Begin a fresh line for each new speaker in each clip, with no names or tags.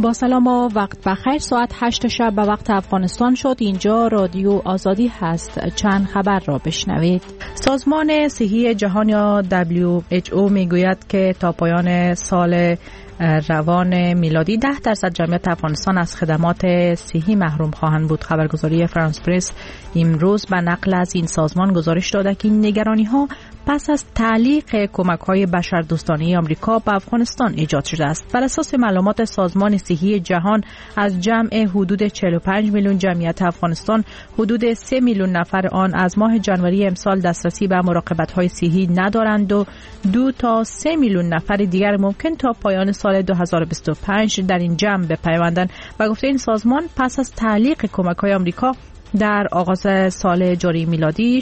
با سلام و وقت بخیر. ساعت 8 شب به وقت افغانستان شد. اینجا رادیو آزادی هست. چند خبر را بشنوید. سازمان صحی جهان یا WHO میگوید که تا پایان سال روان میلادی 10% جمعیت افغانستان از خدمات صحی محروم خواهند بود. خبرگزاری فرانس پرس امروز به نقل از این سازمان گزارش داده که این نگرانی ها پس از تعلیق کمک‌های بشردوستانه آمریکا به افغانستان ایجاد شده است. بر اساس معلومات سازمان صحی جهان از جمع حدود 45 میلیون جمعیت افغانستان، حدود 3 میلیون نفر آن از ماه ژانویه امسال دسترسی به مراقبت‌های صحی ندارند و 2 تا 3 میلیون نفر دیگر ممکن تا پایان سال 2025 در این جمع بپیوندند. و گفته این سازمان پس از تعلیق کمک‌های آمریکا در آغاز سال جاری میلادی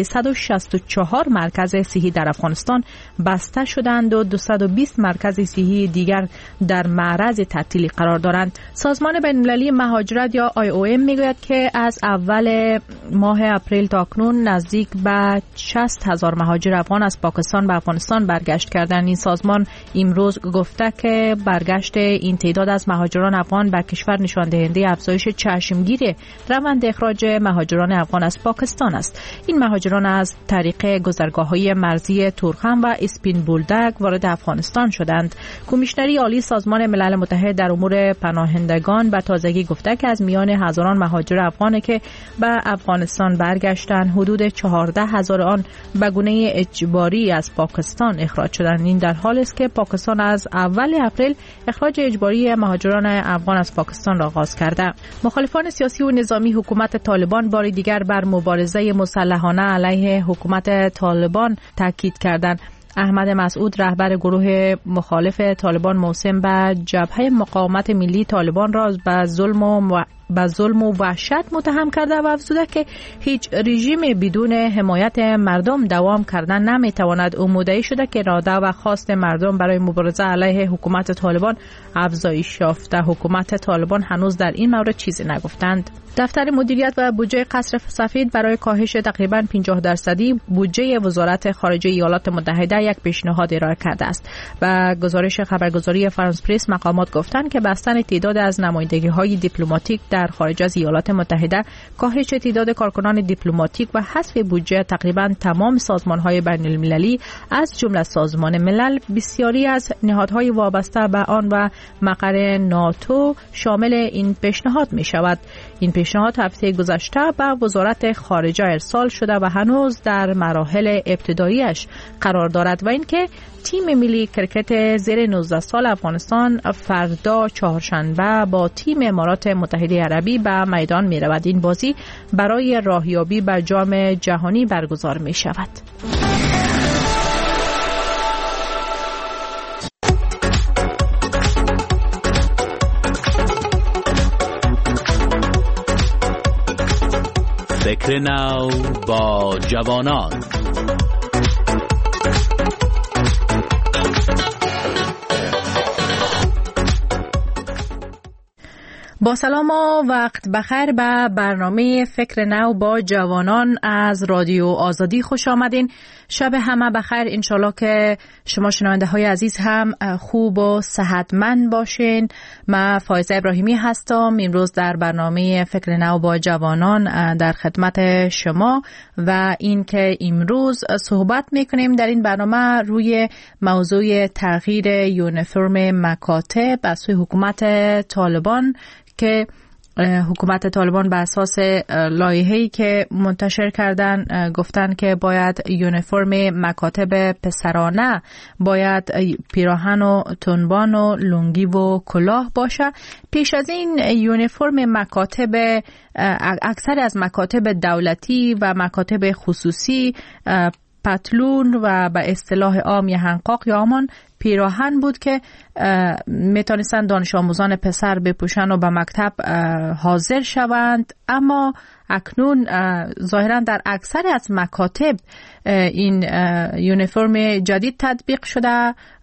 364 مرکز صحی در افغانستان بسته شدند و 220 مرکز صحی دیگر در معرض تعطیلی قرار دارند. سازمان بین‌المللی مهاجرت یا IOM میگوید که از اول ماه اپریل تا اکنون نزدیک به 60,000 مهاجر افغان از پاکستان به افغانستان برگشت کردند. این سازمان امروز گفته که برگشت این تعداد از مهاجران افغان به کشور نشان دهنده افزایش چشمگیر روند اخراج مهاجران افغان از پاکستان است. این مهاجران از طریق گذرگاه‌های مرزی تورخم و اسپین بولدک وارد افغانستان شدند. کمیشنری عالی سازمان ملل متحد در امور پناهندگان به تازگی گفته که از میان هزاران مهاجر افغانی که به افغانستان برگشتند، حدود 14,000 آن به گونه اجباری از پاکستان اخراج شدند. این در حالی است که پاکستان از اول اپریل اخراج اجباری مهاجران افغان از پاکستان را آغاز کرده. مخالفان سیاسی و نظامی حکومت طالبان بار دیگر بر مبارزه مسلحانه علیه حکومت طالبان تاکید کردند. احمد مسعود رهبر گروه مخالف طالبان موسم به جبهه مقاومت ملی طالبان را به ظلم و وحشت متهم کرده و افزوده که هیچ رژیم بدون حمایت مردم دوام کردن نمیتواند. او مدعی شده که اراده و خواست مردم برای مبارزه علیه حکومت طالبان افزایش یافته. حکومت طالبان هنوز در این مورد چیزی نگفتند. دفتر مدیریت و بودجه قصر سفید برای کاهش تقریباً 50% بودجه وزارت خارجه ایالات متحده یک پیشنهاد ارائه کرده است. و گزارش خبرگزاری فرانس پرس مقامات گفتند که بستن تعداد از نمایندگی‌های دیپلماتیک در خارج از ایالات متحده، کاهش تعداد کارکنان دیپلماتیک و حذف بودجه تقریباً تمام سازمان‌های بین‌المللی از جمله سازمان ملل، بسیاری از نهادهای وابسته به آن و مقر ناتو شامل این پیشنهاد می‌شود. این پیشنهاد هفته گذشته به وزارت خارجه ارسال شده و هنوز در مراحل ابتداییش قرار دارد و اینکه تیم ملی کرکت زیر 19 سال افغانستان فردا چهارشنبه با تیم امارات متحده عربی به میدان می رود. این بازی برای راهیابی به جام جهانی برگزار می شود.
فکر نو با جوانان.
با سلام و وقت بخیر به برنامه فکر نو با جوانان از رادیو آزادی خوش آمدین. شب همه بخیر. انشالله که شما شنونده های عزیز هم خوب و صحتمند باشین. من فایزه ابراهیمی هستم. امروز در برنامه فکر نو با جوانان در خدمت شما و این که امروز صحبت میکنیم در این برنامه روی موضوع تغییر یونیفرم مکاتب از سوی حکومت طالبان که حکومت طالبان بر اساس لایحه‌ای که منتشر کردن گفتن که باید یونیفرم مکاتب پسرانه باید پیراهن و تنبان و لنگی و کلاه باشه. پیش از این یونیفرم مکاتب اکثر از مکاتب دولتی و مکاتب خصوصی پتلون و به اصطلاح عام حنقاق یا همان پیراهن بود که میتونستن دانش آموزان پسر بپوشن و به مکتب حاضر شوند. اما اکنون ظاهرا در اکثر از مکاتب این یونیفرم جدید تطبیق شده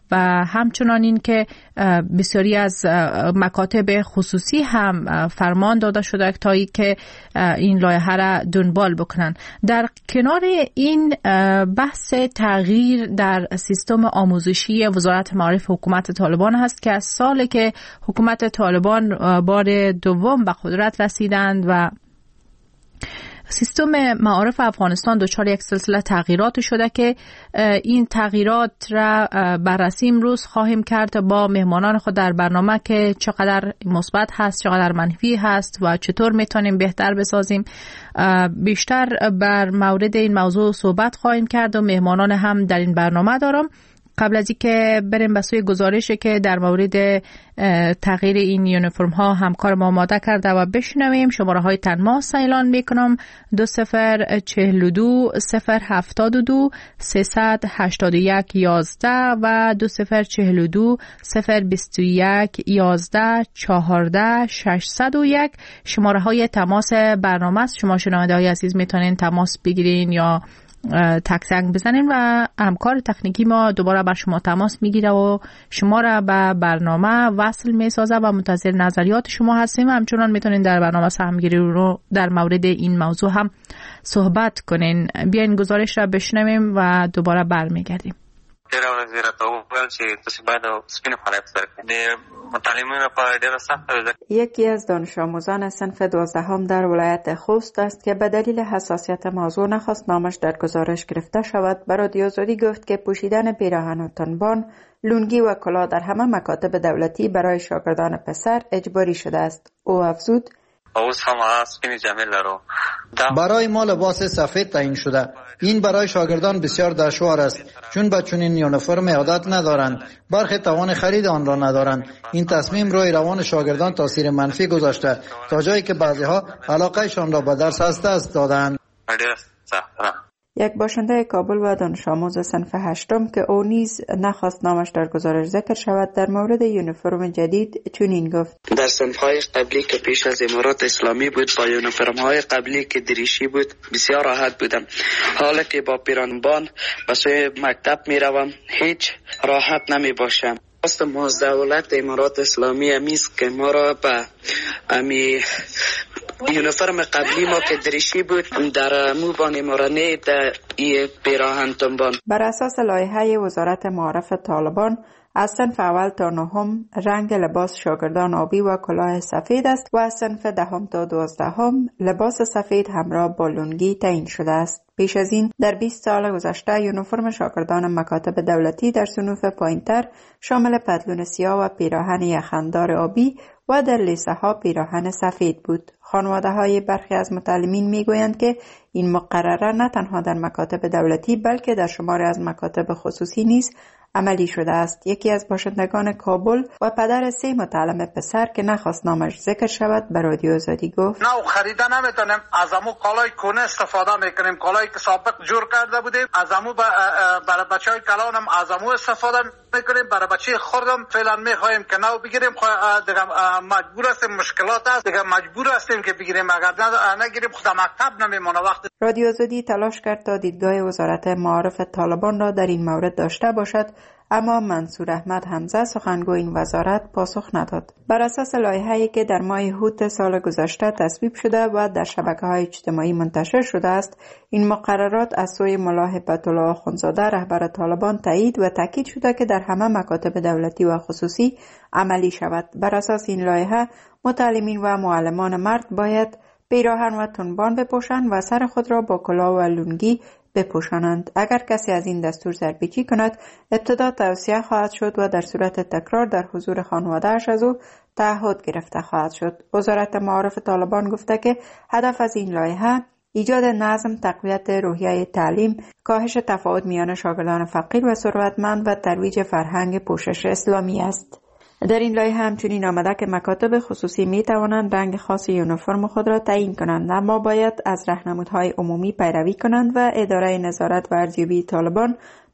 و همچنان این که بسیاری از مکاتب خصوصی هم فرمان داده شده تا ای که این لایحه را دنبال بکنن. در کنار این بحث تغییر در سیستم آموزشی وزارت معارف حکومت طالبان هست که از سالی که حکومت طالبان بار دوم به قدرت رسیدند و سیستم معارف افغانستان دچار یک سلسله تغییرات شده که این تغییرات را بررسی امروز خواهیم کرد با مهمانان خود در برنامه که چقدر مثبت هست، چقدر منفی هست و چطور میتونیم بهتر بسازیم. بیشتر بر مورد این موضوع صحبت خواهیم کرد و مهمانان هم در این برنامه دارم. قبل از اینکه بریم به سوی گزارشی که در مورد تغییر این یونیفرم ها همکار ما آماده کرده و بشنویم، شماره های تماس اعلان میکنم 2042 072 381 11 و 2042 021 11 14 601 شماره های تماس برنامه است. شما شنونده های عزیز میتونین تماس بگیرین یا تک زنگ بزنین و همکار تکنیکی ما دوباره بر شما تماس میگیره و شما را به برنامه وصل میسازه و منتظر نظریات شما هستیم. همچنان میتونین در برنامه سهمگیری رو در مورد این موضوع هم صحبت کنین. بیاین گزارش را بشنویم و دوباره برمیگردیم.
یکی از دانش آموزان صنف 12 در ولایت خوست است که به دلیل حساسیت موضوع نخواست نامش در گزارش گرفته شود. به رادیو آزادی گفت که پوشیدن پیراهن و تنبان، لونگی و کلاه در همه مکاتب دولتی برای شاگردان پسر اجباری شده است. او افزود:
برای ما لباس سفید تعیین شده. این برای شاگردان بسیار دشوار است چون به چنین یونیفرم عادت ندارند، برخی توان خرید آن را ندارند. این تصمیم روی روان شاگردان تاثیر منفی گذاشته تا جایی که بعضیها علاقهشان را به درس از دست دادند.
یک باشنده کابل و دانش آموز صنف 8 که او نیز نخواست نامش در گزارش ذکر شود در مورد یونیفرم جدید چنین گفت:
در صنف‌های قبلی که پیش از امارات اسلامی بود با یونیفرم‌های قبلی که دریشی بود بسیار راحت بودم. حالا که با پیرانبان به سوی مکتب میروم هیچ راحت نمی باشم. ما از دولت امارات اسلامی امیست که ما را به یونیفرم قبلی ما که دریشی بود در موبان مورانه در ای پیراهن تنبان.
بر اساس لایحه وزارت معارف طالبان از صنف اول تا 9 رنگ لباس شاگردان آبی و کلاه سفید است و از صنف 10 تا 12 لباس سفید همراه با لونگی تعیین شده است. پیش از این در 20 سال گذشته یونیفرم شاگردان مکاتب دولتی در صنوف پایینتر شامل پتلون سیاه و پیراهن یخندار آبی و در لیسه ها پیراهن سفید بود. خانواده های برخی از متعلمین می گویند که این مقرره نه تنها در مکاتب دولتی بلکه در شماری از مکاتب خصوصی نیز عملی شده است. یکی از باشندگان کابل و پدر 3 متعلم پسر که نخواست نامش ذکر شود به رادیو آزادی گفت:
نه خریده نمیتونیم، از امو کالای کونه استفاده میکنیم، کالایی که سابق جور کرده بودیم از امو برای بچهای کلان هم از امو استفاده میکنیم، برای بچه خوردم فعلا میخوایم که نو بگیریم. دیگه مجبور هستیم، مشکلات هست دیگه مجبور هستیم که بگیریم، اگر نگیریم خود مکتب نمیمونه. وقت
رادیو آزادی تلاش کرد تا دیدگاه وزارت معارف طالبان را در این مورد داشته باشد، اما منصور احمد حمزه سخنگوی این وزارت پاسخ نداد. بر اساس لایحه‌ای که در ماه هوت سال گذشته تصویب شده و در شبکه‌های اجتماعی منتشر شده است، این مقررات از سوی ملا هیبت الله آخوندزاده رهبر طالبان تایید و تاکید شده که در همه مکاتب دولتی و خصوصی عملی شود. بر اساس این لایحه متعلمین و معلمان مرد باید پیراهن و تنبان بپوشند و سر خود را با کلاه و لونگی بپوشانند. اگر کسی از این دستور زرپیچی کند ابتدا توصیه خواهد شد و در صورت تکرار در حضور خانواده‌اش از او تعهد گرفته خواهد شد. وزارت معارف طالبان گفته که هدف از این لایحه ایجاد نظم، تقویت روحیه تعلیم، کاهش تفاوت میان شاگردان فقیر و ثروتمند و ترویج فرهنگ پوشش اسلامی است. در این لایحه همچنین آمده که مکاتب خصوصی می توانند رنگ خاص یونیفرم خود را تعیین کنند، اما باید از راهنمودهای عمومی پیروی کنند و اداره نظارت و ارزیابی طالبان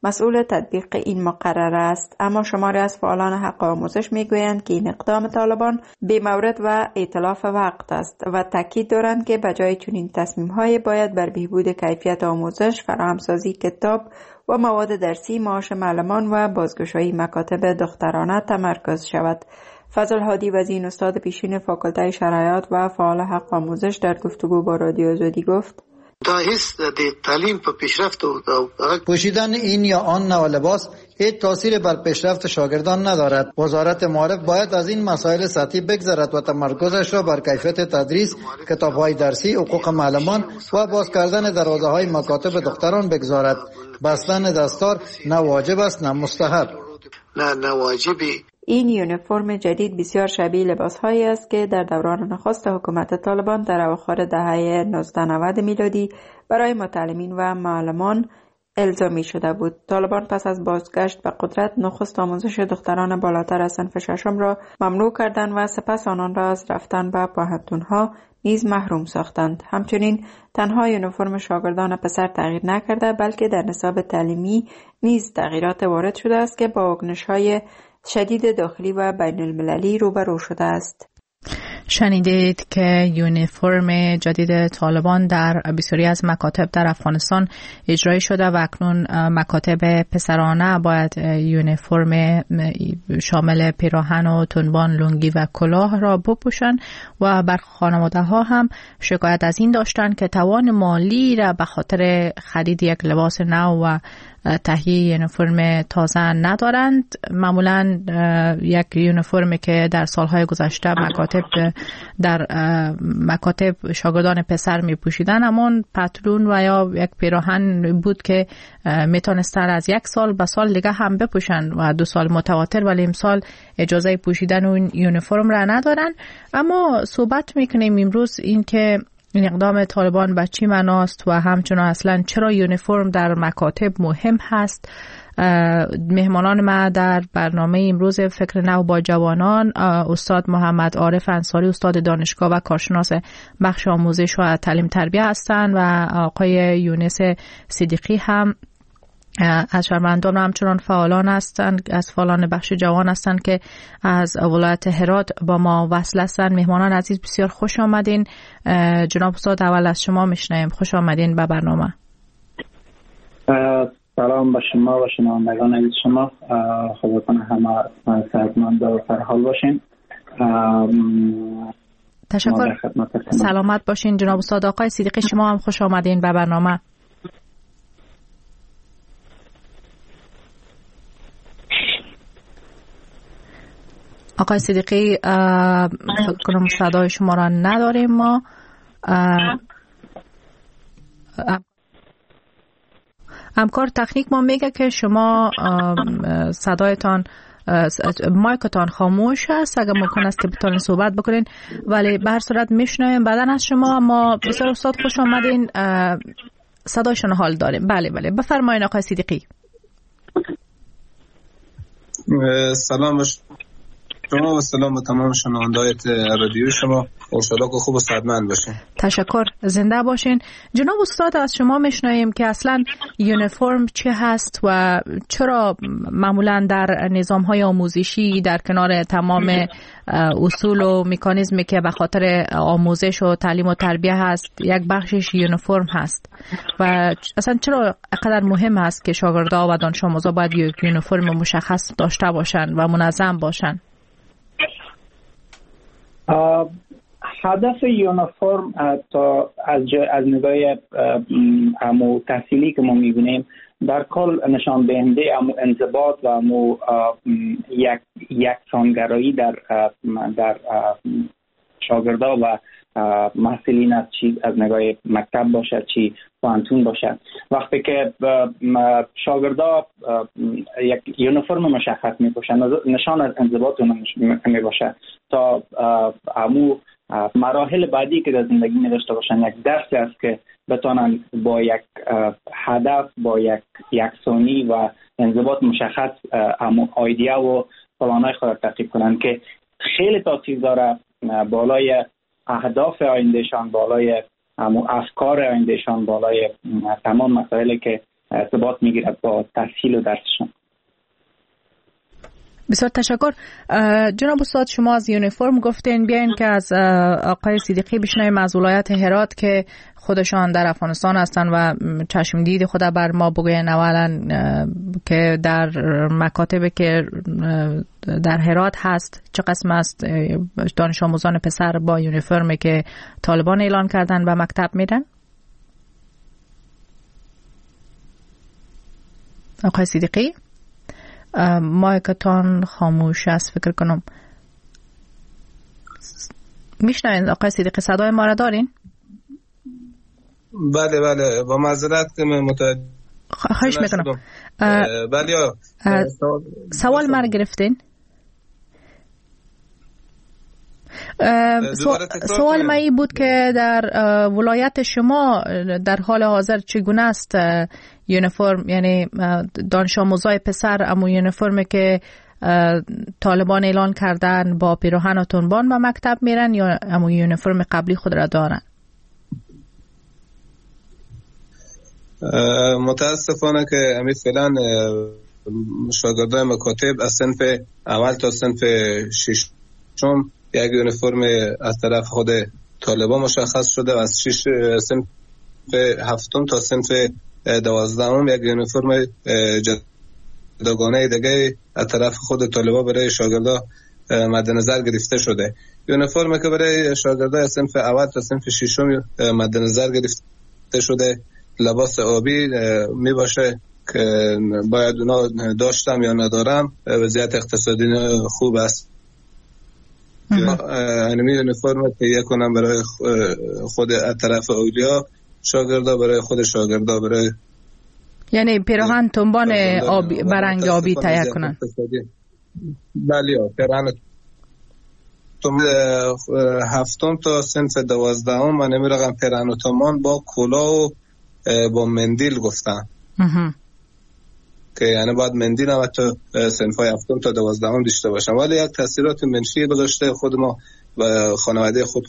مسئول تطبیق این مقرره است. اما شماری از فعالان حق آموزش میگویند که این اقدام طالبان بی‌مورد و ائتلاف وقت است و تاکید دارند که بجای چنین تصمیم‌های باید بر بهبود کیفیت آموزش، فراهمسازی کتاب و مواد درسی، معاش معلمان و بازگشایی مکاتب دخترانه تمرکز شود. فضل هادی وزین استاد پیشین فاکولته شرایط و فعال حق آموزش در گفتگو با رادیو آزادی گفت:
دا هیڅ د تعلیم په پیشرفت او
پوشیدن این یا آن نوع لباس هیچ تاثیر بر پیشرفت شاگردان ندارد. وزارت معارف باید از این مسائل سطحی بگذرد و تمرکزش را بر کیفیت تدریس، کتاب‌های درسی، حقوق معلمان و باز کردن دروازه‌های مکاتب دختران بگذارد. بستن دستار نه واجب است نه مستحب.
نه واجبی.
این یونیفرم جدید بسیار شبیه لباس‌هایی است که در دوران نخست حکومت طالبان در اواخر دهه 1990 میلادی برای متعلمین و معلمان الزامی شده بود. طالبان پس از بازگشت به قدرت نخست آموزش دختران بالاتر از صنف ششم را ممنوع کردند و سپس آنان را از رفتن به پوهنتون‌ها نیز محروم ساختند. همچنین تنها یونیفرم شاگردان پسر تغییر نکرده، بلکه در نصاب تعلیمی نیز تغییرات وارد شده است که با واکنش‌های شدید داخلی و بین المللی روبرو شده است.
شنیدید که یونیفرم جدید طالبان در بسیاری از مکاتب در افغانستان اجرایی شده و اکنون مکاتب پسرانه باید یونیفرم شامل پیراهن و تنبان، لنگی و کلاه را بپوشند و بر خانواده ها هم شکایت از این داشتند که توان مالی را به خاطر خرید یک لباس نو و تهیه یونیفرم تازه ندارند. معمولا یک یونیفرمی که در سالهای گذشته در مکاتب شاگردان پسر می پوشیدن همون پتلون و یا یک پیراهن بود که میتونستن از یک سال به سال دیگه هم بپوشن و 2 سال متواتر، ولی امسال اجازه پوشیدن اون یونیفرم را ندارن. اما صحبت میکنیم امروز این که این اقدام طالبان به چی معناست و همچنان اصلا چرا یونیفرم در مکاتب مهم هست. مهمانان ما در برنامه امروز فکر نو با جوانان استاد محمد عارف انصاری، استاد دانشگاه و کارشناس بخش آموزش و تعلیم تربیه هستند و آقای یونس صدیقی هم از شهروندان همچنان فعالان هستند، از فعالان بخش جوان هستند که از ولایت هرات با ما وصل هستند. مهمانان عزیز بسیار خوش آمدین. جناب استاد اول از شما میشنویم. خوش آمدین به برنامه.
سلام به شما و شنوندگان عزیز شما. خدا کنه همه صحتمند و سرحال باشین.
تشکر. سلامت باشین جناب استاد. آقای صدیقی شما هم خوش آمدین به برنامه. آقای صدیقی فکر کنم صدای شما را نداریم ما. همکار تکنیک ما میگه که شما صدایتان مایکتان خاموش است، اگر ممکن است که بتونین صحبت بکنین، ولی به هر صورت میشنویم بعدن از شما. اما بسیار استاد خوش آمدین، صدایشان حال داریم. بله بفرمایید آقای صدیقی.
سلام شما و سلام به تمام شنوندگان رادیو شما. انشالله که خوب و صحتمند باشین.
تشکر، زنده باشین. جناب استاد از شما میشنویم که اصلا یونیفرم چه هست و چرا معمولا در نظام‌های آموزشی در کنار تمام اصول و مکانیزمی که به خاطر آموزش و تعلیم و تربیه هست یک بخشش یونیفرم هست و اصلا چرا اینقدر مهم هست که شاگردها و دانش آموزا باید یک یونیفرم مشخص داشته باشن و منظم باشن؟
هدف یونیفرم از نگاه امو تحصیلی که ما میبینیم در کل نشان دهنده امو انضباط و امو یک سانگرایی در شاگردا و محصلین است، چی از نگاه مکتب باشد چی پوهنتون باشد. وقتی که شاگردا یک یونیفرم مشخص میپوشند نشان از انضباط اون میباشد تا امو مراحل بعدی که در زندگی نداشته باشن یک درسی است که بتونن با یک هدف، با یک یکسانی و انضباط مشخص ایده و پلان‌های خود تعقیب کنن که خیلی تاثیر داره بالای اهداف آیندهشان، بالای افکار آیندهشان، بالای تمام مسائلی که ارتباط میگیرد با تحصیل و درسشان.
بسیار تشکر. جناب استاد، شما از یونیفرم گفتین، بیاین که از آقای صدیقی بشنویم از ولایت هرات که خودشان در افغانستان هستن و چشم دید خود بر ما بگوین اولا که در مکاتب که در هرات هست چه قسم است دانش آموزان پسر با یونیفرمی که طالبان اعلان کردن به مکتب میرن؟ آقای صدیقی مایکتان خاموش است فکر کنم. میشنوین آقای صدیقی صدای ما را دارین؟
بله با معذرت
خواهش میکنم.
بله
سوال ما گرفتین؟ سوال ما این بود که در ولایت شما در حال حاضر چگونه است یونیفرم، یعنی دانش آموزای پسر امو یونیفرمی که طالبان اعلان کردن با پیراهن و تنبان به مکتب میرن یا امو یونیفرم قبلی خود را دارن؟
متاسفانه که امید فعلا شاگردای مکاتب از صنف اول تا صنف ششم یک یونیفرم از طرف خود طالبان مشخص شده و از صنف هفتم تا صنف 12 یک یونیفرم جداگانه دیگه از طرف خود طالبان برای شاگردا مد نظر گرفته شده. یونیفرمی که برای شاگردای صنف اول تا صنف ششم مد نظر گرفته شده لباس آبی می باشه که باید اونا داشتم یا ندارم، وضعیت اقتصادی خوب است. انمی یونیفرم تهیه کنم برای خود از طرف اولیا شاگردا، برای خود شاگردا، برای
یعنی پیراهن تنبان آبی برنگ آبی تهیه کنن.
بله پیراهن هفتم تا صنف 12 من نمیرم پیراهن تنبان با کلاه و با مندیل گفتن که یعنی باید مندیل هم حتی صنفای هفتم تا 12 داشته باشم، ولی یک تاثیرات منفی گذاشته. خود ما و خانواده خود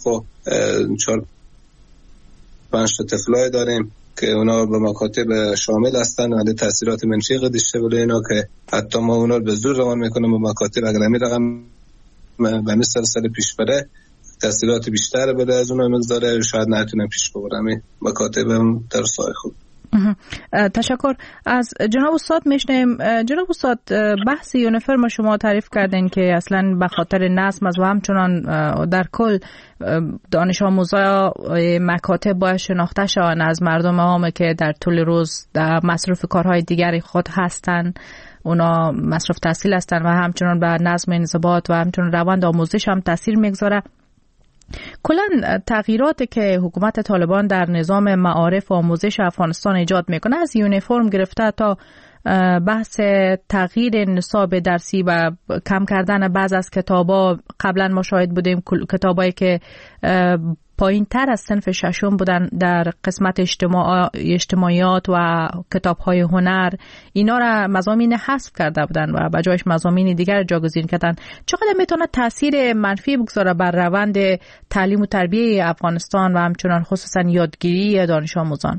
4-5 طفلای داریم که اونا به مکاتب شامل هستن، ولی تاثیرات منفی داشته بوده اینا که حتی ما اونا به زور روان میکنیم به مکاتب. اگر نمیرم به مثل سال پیش بره تاثیرات بیشتر بده از اونا مقداره، شاید نتونم پیش ببرم مکاتبم در سای خود.
تشکر. از جناب استاد میشنیم. جناب استاد، بحث یونیفرم شما تعریف کردین که اصلا به خاطر نظم است و همچنان در کل دانش آموزای مکاتب باید شناخته شوند از مردم عامه که در طول روز در مصروف کارهای دیگری خود هستند، اونا مصروف تحصیل هستند و همچنان به نظم انضباط و همچنان روند آموزش هم تاثیر میگذاره. کلا تغییراتی که حکومت طالبان در نظام معارف و آموزش افغانستان ایجاد میکنه، از یونیفرم گرفته تا بحث تغییر نصاب درسی و کم کردن بعض از کتابا، قبلا ما شاهد بودیم کتابایی که پایین تر از صنف ششم بودن در قسمت اجتماعیات و کتاب‌های هنر، اینا را مضامین حذف کرده بودن و به جایش مضامین دیگر جاگزین کردن. چقدر میتونه تاثیر منفی بگذاره بر روند تعلیم و تربیه افغانستان و همچنان خصوصا یادگیری دانش آموزان؟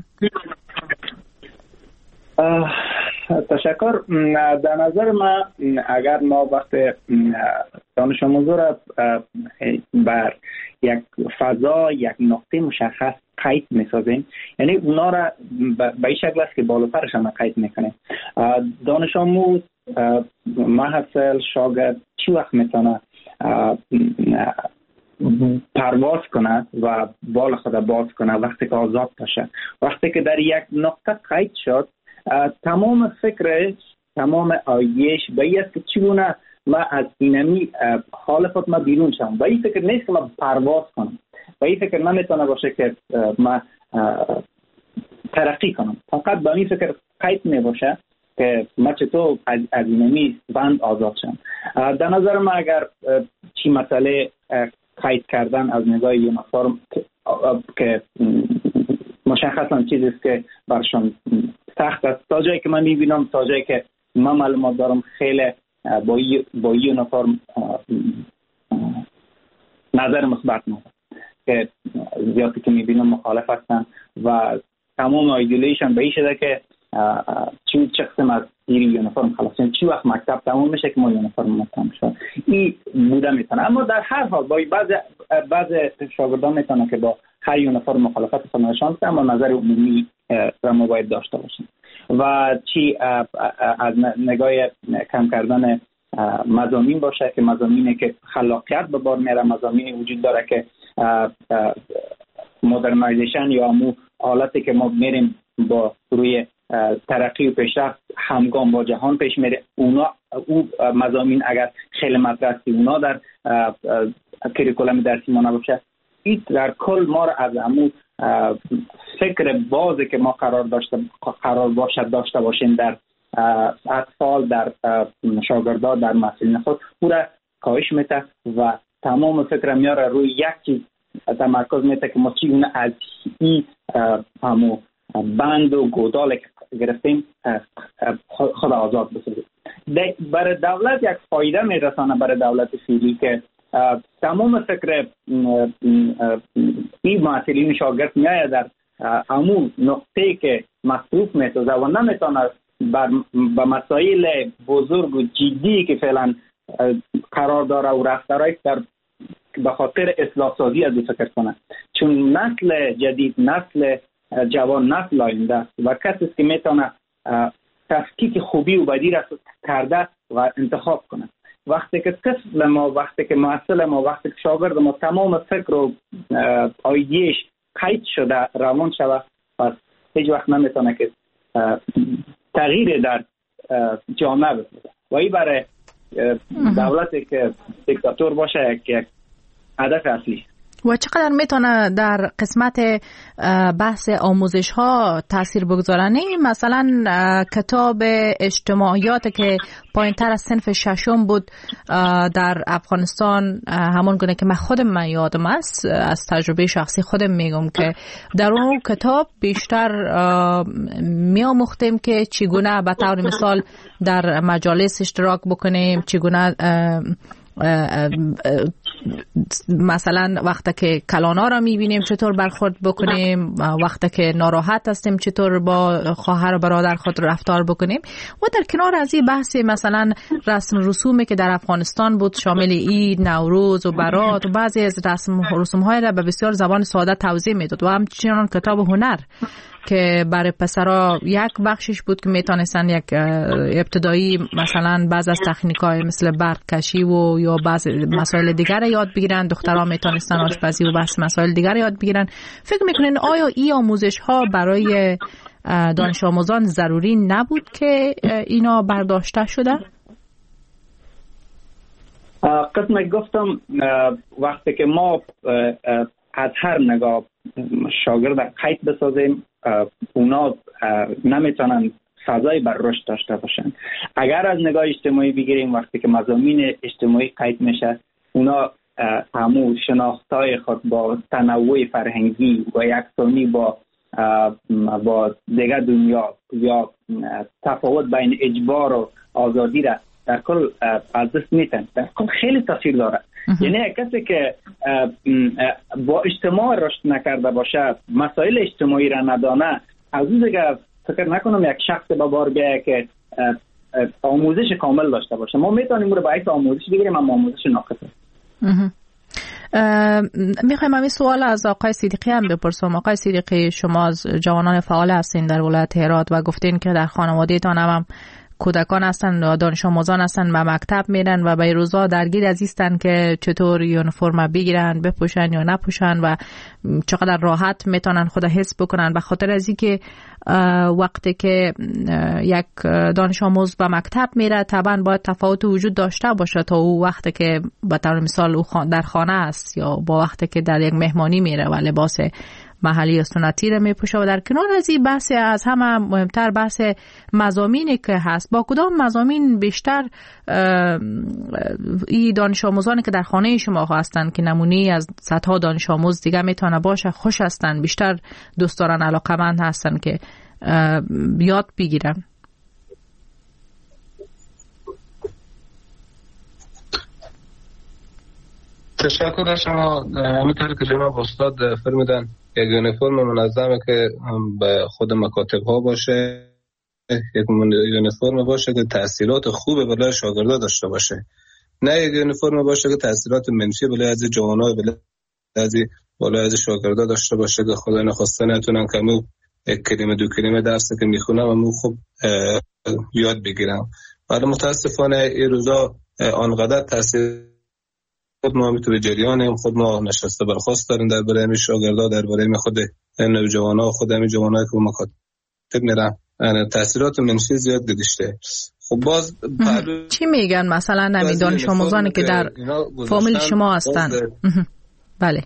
تشکر. در نظر من اگر ما وقت دانش آموزا را بر یک فضا، یک نقطه مشخص قید میسازیم، یعنی اونا را به این شکل است که بالاترش هم قید میکنیم. دانش آموز، محصل، شاگرد چی وقت میتونه پرواز کنه و بال خود باز کنه؟ وقتی که آزاد باشه، وقتی که در یک نقطه قید شد، تمام فکرش، تمام آیش به این است که چگونه من از اینمی حال خود ما بیرون شم. به این فکر نیست که من پرواز کنم، به این فکر نمیتونه باشه که من ترقی کنم. فقط به این فکر قید میباشه که من چطور از اینمی بند آزاد شم. در نظر من اگر چی مسئله قید کردن از نگاه یونیفرم که مشخصا چیزی است که برشان سخت است، تا جایی که من میبینم، تا جایی که من معلومات دارم، خیلی با یونیفرم نظر مثبت ندارم که زیادی که میبینم مخالف هستن و تمام ایدئولوژیشون به این شده که چی قسم از زیر یونیفرم خلاص، چی وقت مکتب تموم میشه که ما یونیفرم تموم شد. این بوده میتونه. اما در هر حال با بعض شاگردان میتونه که با هر یونیفرم مخالفت خود نشان بده، اما نظر عمومی را ما باید داشته باشیم. و چی از نگاه کم کردن مضامین باشه که مضامینی که خلاقیت به بار میره، مضامینی وجود داره که مدرنایزیشن یا همون حالتی که ما میریم با روی ترقی و پیشرفت همگام با جهان پیش میره، او مضامین اگر خیلی مطرح است اونا در کریکولم درسی ما نباشه، این در کل ما را از همون فکر بازی که ما قرار باشد داشته باشیم در اطفال، در شاگردان، در مسئولین خود، او را کاهش میده و تمام فکر میاره روی یک چیز تمرکز میده که ما چگونه از این همون بند و گودال که گرفتیم خود آزاد بسازیم. برای دولت یک فایده میرسانه، برای دولت فعلی که تمام فکر این مسئولین شاگرد میآید در همون نقطه که مصروف میسازه و نمیتونه به مسائل بزرگ و جدی که فعلا قرار داره و رفتارهایی در به خاطر اصلاح سازی از فکر کنه، چون نسل جدید، نسل جوان، نسل آینده و کسی که میتونه تفکیک خوبی و بدی را کرده و انتخاب کنه. وقتی که طفل ما، وقتی که محصل ما، وقتی که شاگرد ما تمام فکر و ایدیش قید شده، روان شده، پس هیچ وقت نمیتونه که تغییر در جامعه بسازه. و این برای دولتی که دیکتاتور باشه یک هدف اصلی.
و چقدر میتونه در قسمت بحث آموزش ها تاثیر بگذارن؟ مثلا کتاب اجتماعیات که پایین تر از صنف ششم بود در افغانستان، همون گونه که من خودم یادم است، از تجربه شخصی خودم میگم که در اون کتاب بیشتر میآموختیم که چگونه به طور مثال در مجالس اشتراک بکنیم، چگونه مثلا وقتی که کلانا را میبینیم چطور برخورد بکنیم، وقتی که ناراحت هستیم چطور با خواهر و برادر خود رفتار بکنیم. و در کنار از این بحث مثلا رسم رسومی که در افغانستان بود، شامل عید، نوروز و برات و بعضی از رسم رسوم‌های را به بسیار زبان ساده توضیح میداد. و همچنین کتاب هنر که برای پسرا یک بخشش بود که میتونستن یک ابتدایی مثلا بعض از تکنیک‌های مثل برق کشی و یا بعض مسائل دیگر یاد بگیرن، دخترها میتونستن آشپزی و بحث مسائل دیگر یاد بگیرن. فکر میکنین آیا این آموزش ها برای دانش آموزان ضروری نبود که اینا برداشته شده؟
قسم گفتم وقتی که ما از هر نگاه شاگرد قید بسازیم، اونا نمیتونن فضای بر رشد داشته باشن. اگر از نگاه اجتماعی بگیریم، وقتی که مضامین اجتماعی قید میشه، اونا همون شناختای خود با تنوع فرهنگی و یکسانی با دیگر دنیا یا تفاوت بین اجبار و آزادی را در کل از دست میتن. در کل خیلی تاثیر داره. یعنی کسی که با اجتماع رشد نکرده باشه، مسائل اجتماعی را ندانه، از اون دیگه فکر نکنم یک شخص به بار بیایه که آموزش کامل داشته باشه. ما میتونیم رو باید آموزش بگیریم، اما آموزش ناقصه.
میخوایم همین سوال از آقای صدیقی هم بپرسم. آقای صدیقی، شما از جوانان فعال هستین در ولایت هرات و گفتین که در خانوادهتان هم کودکان هستن و دانش آموزان هستن، به مکتب میرن و به روزا درگیر از ایستن که چطور یونیفرم بگیرن، بپوشن یا نپوشن و چقدر راحت میتونن خود حس بکنن. به خاطر از اینکه وقتی که یک دانش آموز به مکتب میره طبعا باید تفاوت وجود داشته باشه تا او وقتی که به طور مثال او در خانه است یا با وقتی که در یک مهمانی میره و لباس محلی سنتی را میپوشه. و در کنار از این بحث از همه مهمتر بحث مضامینی که هست، با کدام مضامین بیشتر این دانش آموزانی که در خانه شما هستند که نمونه‌ای از صدها دانش آموز دیگه میتونه باشه خوش هستن، بیشتر دوست دارن، علاقه‌مند هستن که یاد بگیرن؟
تشکر از شما. همینطور که جناب استاد فرمودن، یک یونیفرم منظمه که به خود مکاتب ها باشه یک یونیفرم باشه که تاثیرات خوب بالای شاگردا داشته باشه، نه یک یونیفرم باشه که تاثیرات منفی بالای از جوانای بالای از شاگردا داشته باشه که خدا نخواسته نتونن که یک کلمه دو کلمه درسی که میخونم و خوب یاد بگیرم. ولی متاسفانه این روزا آنقدر تاثیر خود ما میتونه جریان خود ما نشسته برخواست داریم درباره همین شاگردا، درباره خود نوجوانا، خود همین جوانایی که مکاتب میرن، یعنی تاثیرات منفی زیاد گذشته. خب باز
چی میگن مثلا همین دانش آموزانی که در فامیل شما هستن؟ بله.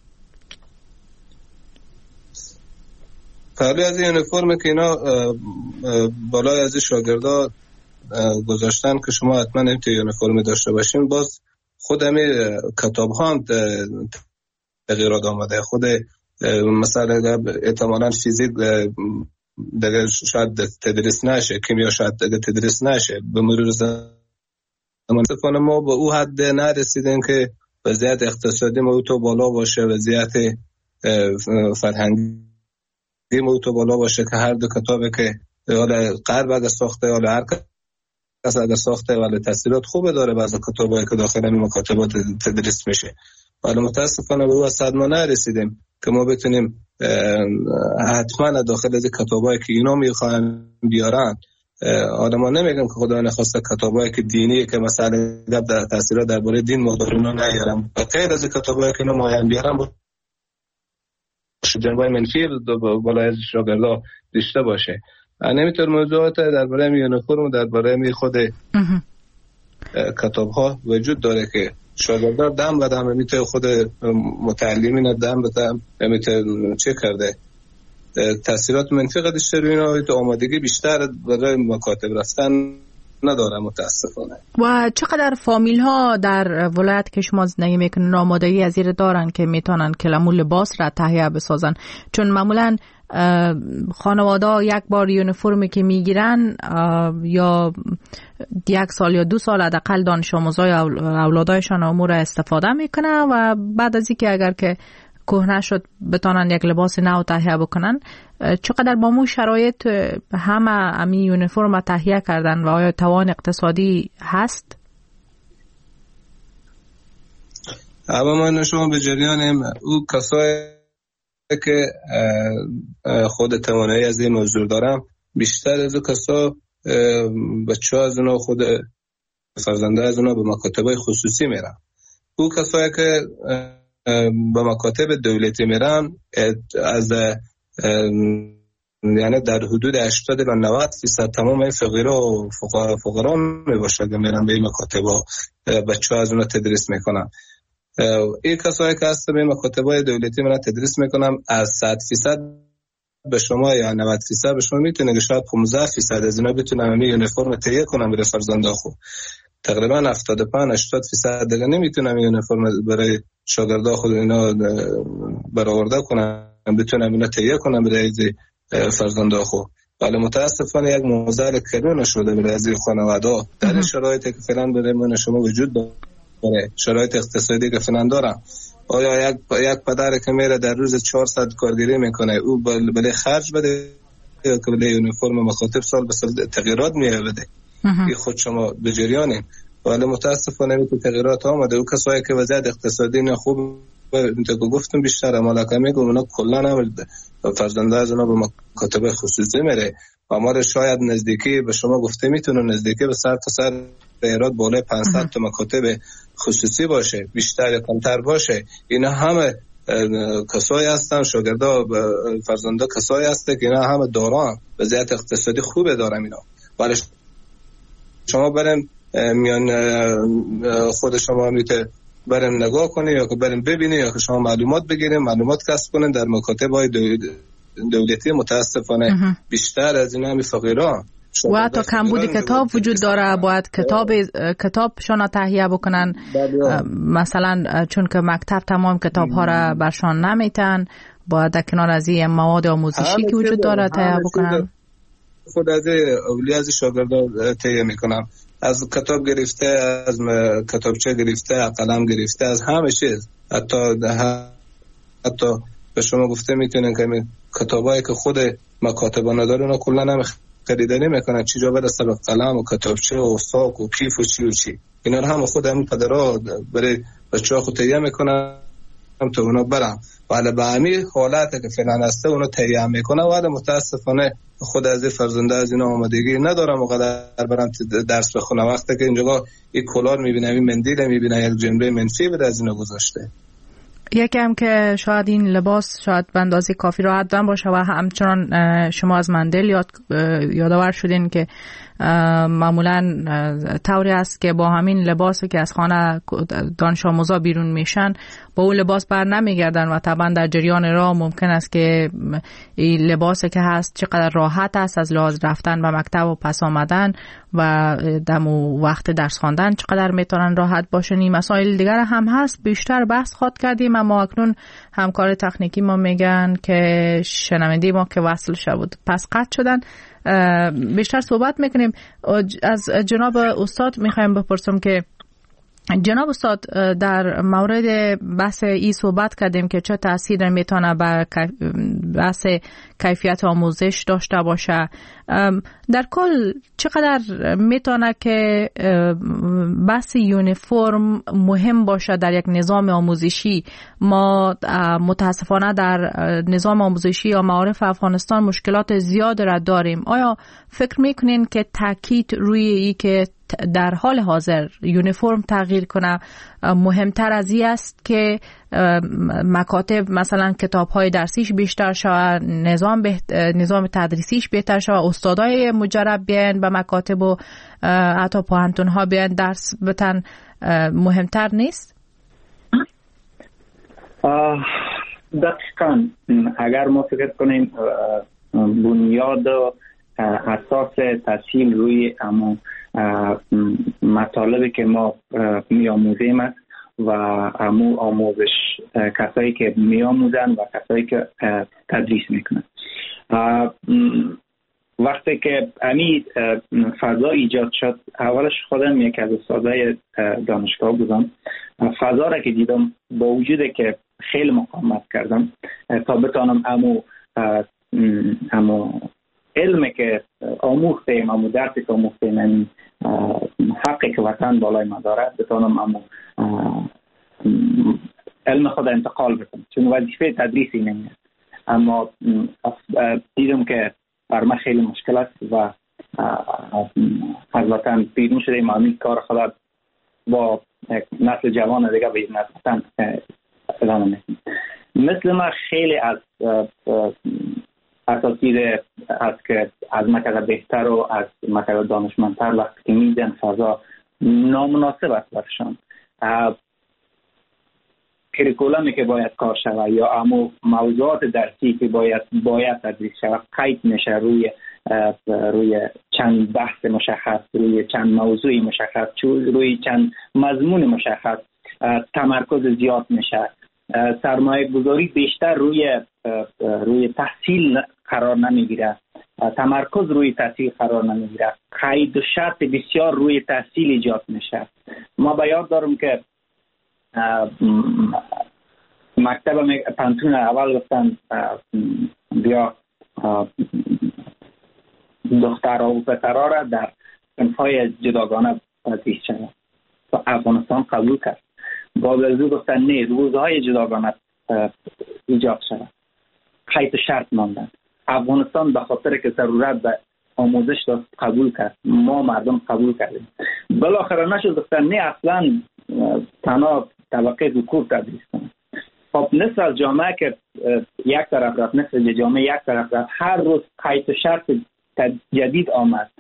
پهلوی از این یونیفرم که اینا بالای از شاگردا گذاشتن که شما حتما این یونیفرم داشته باشین، باز خود همین کتاب ها هم تغییرات آمده. خود مثلا احتمالاً فیزیک دیگه شاید تدریس نشه، کیمیا شاید دیگه تدریس نشه. به مرور زمان ما به او حد نرسیدیم که وضعیت اقتصادی ما تو بالا باشه، وضعیت فرهنگی ما تو بالا باشه که هر دو کتابی که حالا غرب اگه ساخته حالا هر کس اگه ساخته ولی تاثیرات خوبه داره بعضی کتابایی که داخل این مکاتبات تدریس میشه. ولی متاسفانه به او صد ما نرسیدیم که ما بتونیم حتما داخل از کتابایی که اینا میخوان بیارن، آدما نمیگم که خدا نخواسته کتابایی که دینی که مثلا در تاثیرات درباره دین مدارنا نیارن، غیر از کتابایی که اینا ماین بیارن جنبه منفی بالای از شاگردا داشته باشه. نمیتونه موضوعات درباره یونیفرم و درباره خود کتاب ها وجود داره که شاگردا دم به دم میتونه خود متعلمین دم به دم میتونه چه کرده تاثیرات منفی قدش روی اینا، تو آمادگی بیشتر برای مکاتب رفتن نداره متاسفانه.
و چقدر فامیل ها در ولایت که شما زندگی میکنن آمادگی از این دارن که میتونن کلمو لباس را تهیه بسازن؟ چون معمولا خانواده یک بار یونیفرمی که میگیرن یا 1 سال یا 2 سال حداقل دانش آموزای اولادایشان امور استفاده میکنن و بعد از اینکه اگر که کهنه شد بتونن یک لباس نو تهیه بکنن. چقدر با مو شرایط همه امی یونیفرم تهیه کردن و آیا توان اقتصادی هست؟
اما ما نشون به جریانیم او کسایی که خود توانایی از این موضوع دارم، بیشتر از او کسا بچه ها از اونا خود فرزنده از اونا به مکاتبای خصوصی میرن. او کسایی که به مکاتب دولتی میرن از یعنی در حدود 80 تا 90% تمام فقیرا و فقرا میباشه که میرن به این مکاتبا، بچه ها از اونا تدریس میکنن. این کسایی که هست به مکاتبای دولتی میرن تدریس میکنن، از 100% به شما یا 90% به شما میتونه که شاید 15% از اینا بتونن همین یونیفرم تهیه کنن برای فرزنده خود. تقریبا 75-80% دیگه نمیتونن یونیفرم برای شاگردا خود اینا برآورده کنن، بتونن اینا تهیه کنن برای فرزنده خود. ولی متاسفانه یک موزل کلون شده برای از خانواده در شرایطی که فعلا برای من شما وجود داره، شرایط اقتصادی که فعلا دارن. آیا یک پدر که میره در روز 400 کارگیری میکنه او بله خرج بده که بله یونیفرم مکاتب سال به سال تغییرات میابده؟ این خود شما به جریانیم. ولی متاسفانه این تغییرات آمده. او کسایی که وضعیت اقتصادی نخوب اینطور گفتم بیشتر عمالک میگم اونا کلا نمیده فرزنده از اونا به مکاتب خصوصی میره و ما شاید نزدیکی به شما گفته میتونه نزدیکی به سر تا سر ایراد بالای 500 تا مکاتب خصوصی باشه، بیشتر یا کمتر باشه. اینا همه کسایی هستن شاگردا فرزنده کسایی هستن که اینا همه دارن وضعیت اقتصادی خوبه دارن اینا. ولی شما بریم میان خود شما میته بریم نگاه کنی یا که بریم ببینی یا که شما معلومات بگیریم معلومات کسب کنین در مکاتب‌های دولتی متاسفانه بیشتر از اینا می فقیران
و تا کمبود کتاب وجود داره، باید کتابشان تهیه بکنن. مثلا چون که مکتب تمام کتاب ها را برشان نمیتن، باید در کنار از این مواد آموزشی که وجود داره تهیه بکنن.
خود از اولیاء از شاگردان تهیه میکنم، از کتاب گرفته، از کتابچه گرفته، قلم گرفته، از همه چیز. حتی به شما گفته میتونن که کتابایی که خود مکاتبا نداره اونا کلا هم خریداری میکنن چیجا بده سر قلم و کتابچه و ساک و کیف و چی اینا هم خود همون پدرها برای بچه‌ها خود تهیه میکنن تا اونا برن ولی به همین حالت که فعلا هسته اونا تهیه میکنه و متاسفانه خود از فرزنده از اینا آمادگی ندارم وقدر برن درس بخونه وقتی که اینجا یک کلار میبینه این مندیل میبینه یک جنبه منفی بده از اینا گذاشته.
یکی هم که شاید این لباس شاید به اندازه کافی راحت دم باشه و همچنان شما از مندل یادآور شدین که معمولا طوری است که با همین لباسی که از خانه دانش آموزا بیرون میشن با اون لباس بر نمیگردن و طبعا در جریان راه ممکن است که این لباسی که هست چقدر راحت است از لحاظ رفتن به مکتب و پس آمدن و دمو وقت درس خواندن چقدر میتونن راحت باشن. این مسائل دیگر هم هست بیشتر بحث خواهد کردیم اما اکنون همکار تکنیکی ما میگن که شنونده ما که وصل شد پس قطع شدن بیشتر صحبت میکنیم. از جناب استاد میخوایم بپرسم که جناب استاد در مورد بحث ای صحبت کردیم که چه تأثیر میتونه بر بحث کیفیت آموزش داشته باشه. در کل چقدر میتونه که بحث یونیفرم مهم باشه در یک نظام آموزشی؟ ما متاسفانه در نظام آموزشی یا معارف افغانستان مشکلات زیاد را داریم. آیا فکر میکنین که تاکید روی ای که در حال حاضر یونیفرم تغییر کنه مهمتر از این است که مکاتب مثلا کتاب‌های درسیش بیشتر شود، نظام تدریسیش بهتر شود، استادای مجرب بیان به مکاتب و حتی پوهنتون‌ها بیان درس بدن مهمتر نیست؟
دقیقاً اگر ما فکر کنیم بنیاد اساس تحصیل روی مطالبی که ما می‌آموزیم است و آموزش کسایی که می‌آموزن و کسایی که تدریس میکنن. وقتی که امی فضا ایجاد شد اولش خودم یکی از استادای دانشگاه بودم، فضا را که دیدم با وجود که خیلی مقاومت کردم تا بتانم امو علمی که آموختیم امو درسی که آموختیم حقی که وطن بالای ما دارد بتانم امو علم خود انتقال بکنم چون وظیفه تدریسی نمیاد. اما دیدم که بر من خیلی مشکل است و از وطن بیرون شده امامی کار خود با نسل جوان دیگه به وطن ادامه میدیم. مثل ما خیلی از اساتید است که از مکتب بهتر و از مکتب دانشمندتر وقتی که میدن فضا نامناسب است برشان، کریکولمی که باید کار شود یا امو موضوعات درسی که باید تدریس شود قید میشه روی چند بحث مشخص، روی چند موضوع مشخص، روی چند مضمون مشخص تمرکز زیاد میشه. سرمایه گذاری بیشتر روی تحصیل قرار نمیگیره، تمرکز روی تحصیل قرار نمیگیره، قید و شرط بسیار روی تحصیل ایجاد میشه. ما به یاد دارم که مکتب پانتون اول گفتن بیا دخترها و پسرها را در صنف‌های جداگانه تدریس شود و افغانستان قبول کرد. بعد از او گفتن نه، روزهای جداگانه ایجاد شود، قید شرط ماندن. افغانستان به خاطر که ضرورت به آموزش داشت قبول کرد، ما مردم قبول کردیم. بالاخره نشد گفتن نه، اصلا تنها طبقه ذکور تدریس کنه. خب نصف از جامعه که یک طرف رفت، نصف جامعه یک طرف رفت، هر روز قید شرط جدید آمد.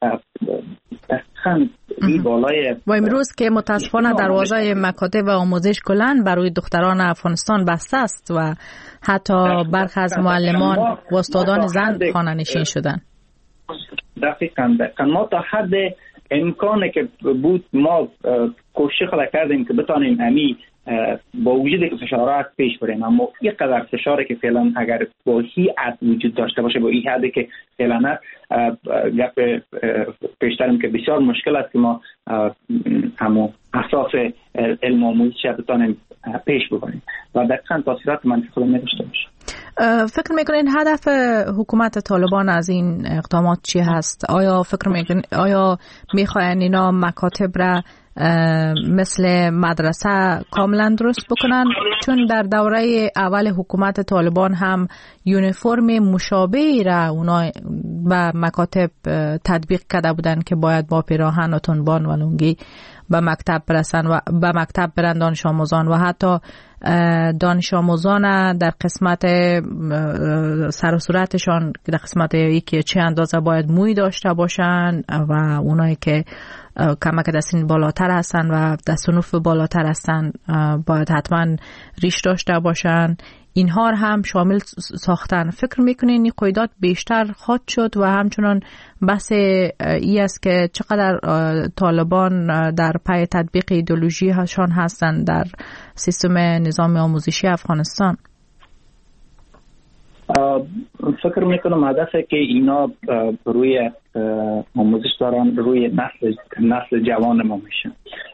و امروز که متاسفانه دروازه مکاتب و آموزش کلان برای دختران افغانستان بسته است و حتی برخی از معلمان و استادان زن خانه نشین شدن.
دقیقاً ما تا حد امکانی که بود ما کوشش کردیم که بتانیم امی با وجود که فشارات پیش بریم، اما یک قدر فشاری که فعلا اگر با حد وجود داشته باشه، با این حدی که فعلا گپ پیشترم که بسیار مشکل است که ما همو اساس علم آموزش بتانیم پیش ببریم و دقیقاً تاثیرات منفی خود نداشته باشه.
فکر میکنین هدف حکومت طالبان از این اقدامات چی هست؟ آیا فکر میکنین میخواین اینا مکاتب را مثل مدرسه کاملا درست بکنن؟ چون در دوره اول حکومت طالبان هم یونیفرم مشابهی را اونا به مکاتب تطبیق کرده بودن که باید با پیراهن و تنبان و لنگی به مکتب برسن و به مکتب برن دانش آموزان، و حتی دانش آموزان در قسمت سر و صورتشان در قسمت یکی چه اندازه باید موی داشته باشن و اونایی که کمک دستین بالاتر هستن و دستونوف بالاتر هستن باید حتما ریش داشته باشن. اینها هم شامل ساختن. فکر میکنین این قیودات بیشتر خواهد شد و همچنان بحث ای است که چقدر طالبان در پی تطبیق ایدئولوژی هاشان هستند در سیستم نظام آموزشی افغانستان؟
فکر میکنم هدفه که اینا روی آموزش دارن روی نسل جوان ما میشن.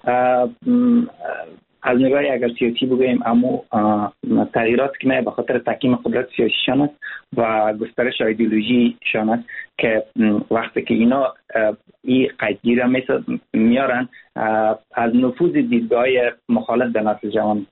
از نگاه اگر سیاسی بگوییم اما تغییرات که نه به خاطر تحکیم قدرت سیاسیشان است و گسترش ایدئولوژی شان است که وقتی که اینا این قیدگی را میارن از نفوذ دیدگاه مخالف به نسل جوان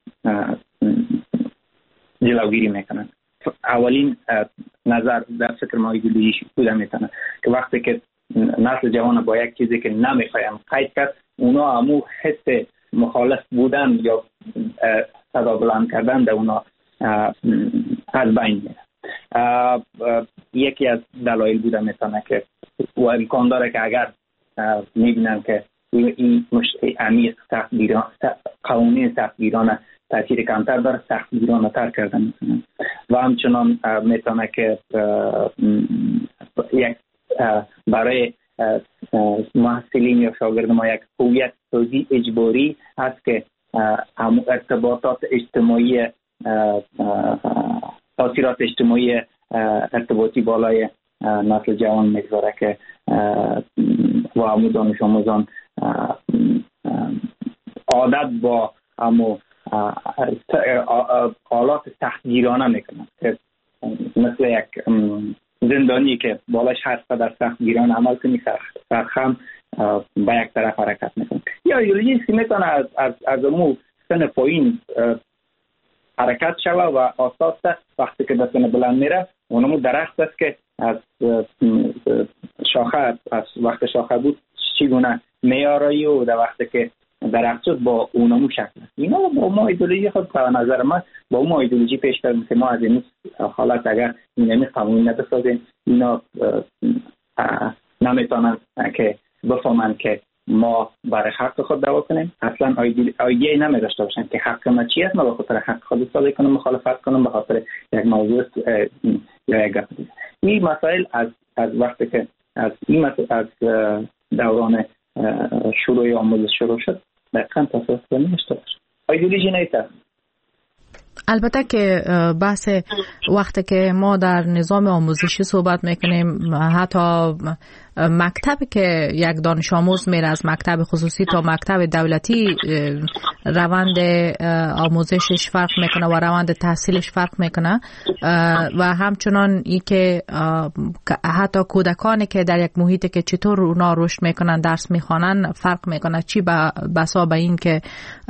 جلوگیری میکنن. اولین نظر در فکر ما ایدئولوژی بوده میتونه که وقتی که نسل جوان با یک چیزی که نمیخوایم قید کرد، اونا همو حس مخالف بودن یا صدا بلند کردن در اونا از بین میره. یکی از دلایل بوده میتونه که و امکان داره که اگر میبینن که این امیر قوانین سختگیرانه تاثیر کمتر داره، سختگیرانه تر کردن میتونن و همچنان میتونه که یک برای محصلین یا شاگرد ما یک هویت سازی اجباری هست که ارتباطات اجتماعی تاثیرات اجتماعی ارتباطی بالای نسل جوان میگذاره که و همو دانش آموزان عادت با همو حالات سختگیرانه میکنن که مثل یک زندانی که بالاش هست در سختگیران عمل کنی سرخم به یک طرف حرکت میکنه. یا ایدئولوژی میتونه از امو سن پایین حرکت شوه و آساس وقتی که به سن بلند میره اونمو درخت است که از شاخه از وقت شاخه بود چگونه میارایی و در وقتی که درخت شد با اونمو شکل. اینا با ما ایدئولوژی خود به نظر من با ما ایدئولوژی پیش کردیم که ما از این حالت اگر اینمی قانون نبسازیم اینا نمیتونن که بفهمن که ما برای حق خود دعوا کنیم. اصلا ایده نمیداشته باشن که حق ما چی است، ما به خاطر حق خود استفاده کنیم، مخالفت کنیم به خاطر یک موضوع یا یک گپ دیگه. این مسائل از وقتی که از دوران شروع آموزش شروع شد دقیقاً تصادف نمیشته باشه. ایدئولوژی نیست.
البته که بحث وقتی که ما در نظام آموزشی صحبت میکنیم، حتی مکتب که یک دانش آموز میره از مکتب خصوصی تا مکتب دولتی روند آموزشش فرق میکنه و روند تحصیلش فرق میکنه و همچنان ای که حتی کودکانی که در یک محیطی که چطور اونا رشد میکنن درس میخوانن فرق میکنه، چی بسا به این که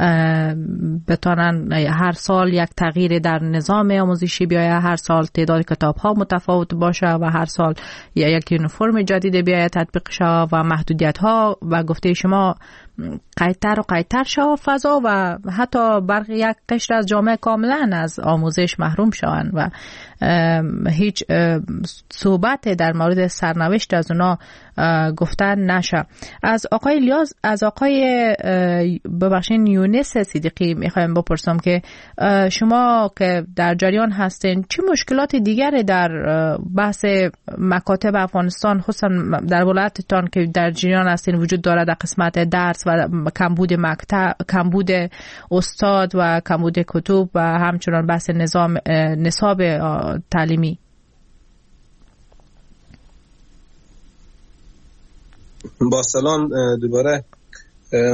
بتونن هر سال یک تغییر در نظام آموزشی بیاید، هر سال تعداد کتاب ها متفاوت باشه و هر سال یک یونیفرم جدید بیاید تطبیق شود و محدودیت ها و گفته شما قیدتر و قیدتر شود فضا و حتی برخی یک قشر از جامعه کاملا از آموزش محروم شوند و هیچ صحبت در مورد سرنوشت از اونا گفتن نشه. از آقای الیاس، از آقای ببخشید یونس صدیقی میخوایم بپرسم که شما که در جریان هستین چه مشکلات دیگری در بحث مکاتب افغانستان خصوصا در ولایتتان که در جریان هستین وجود داره در قسمت درس و کمبود مکتب، کمبود استاد و کمبود کتب و همچنان بحث نصاب تعلیمی؟
با سلام دوباره.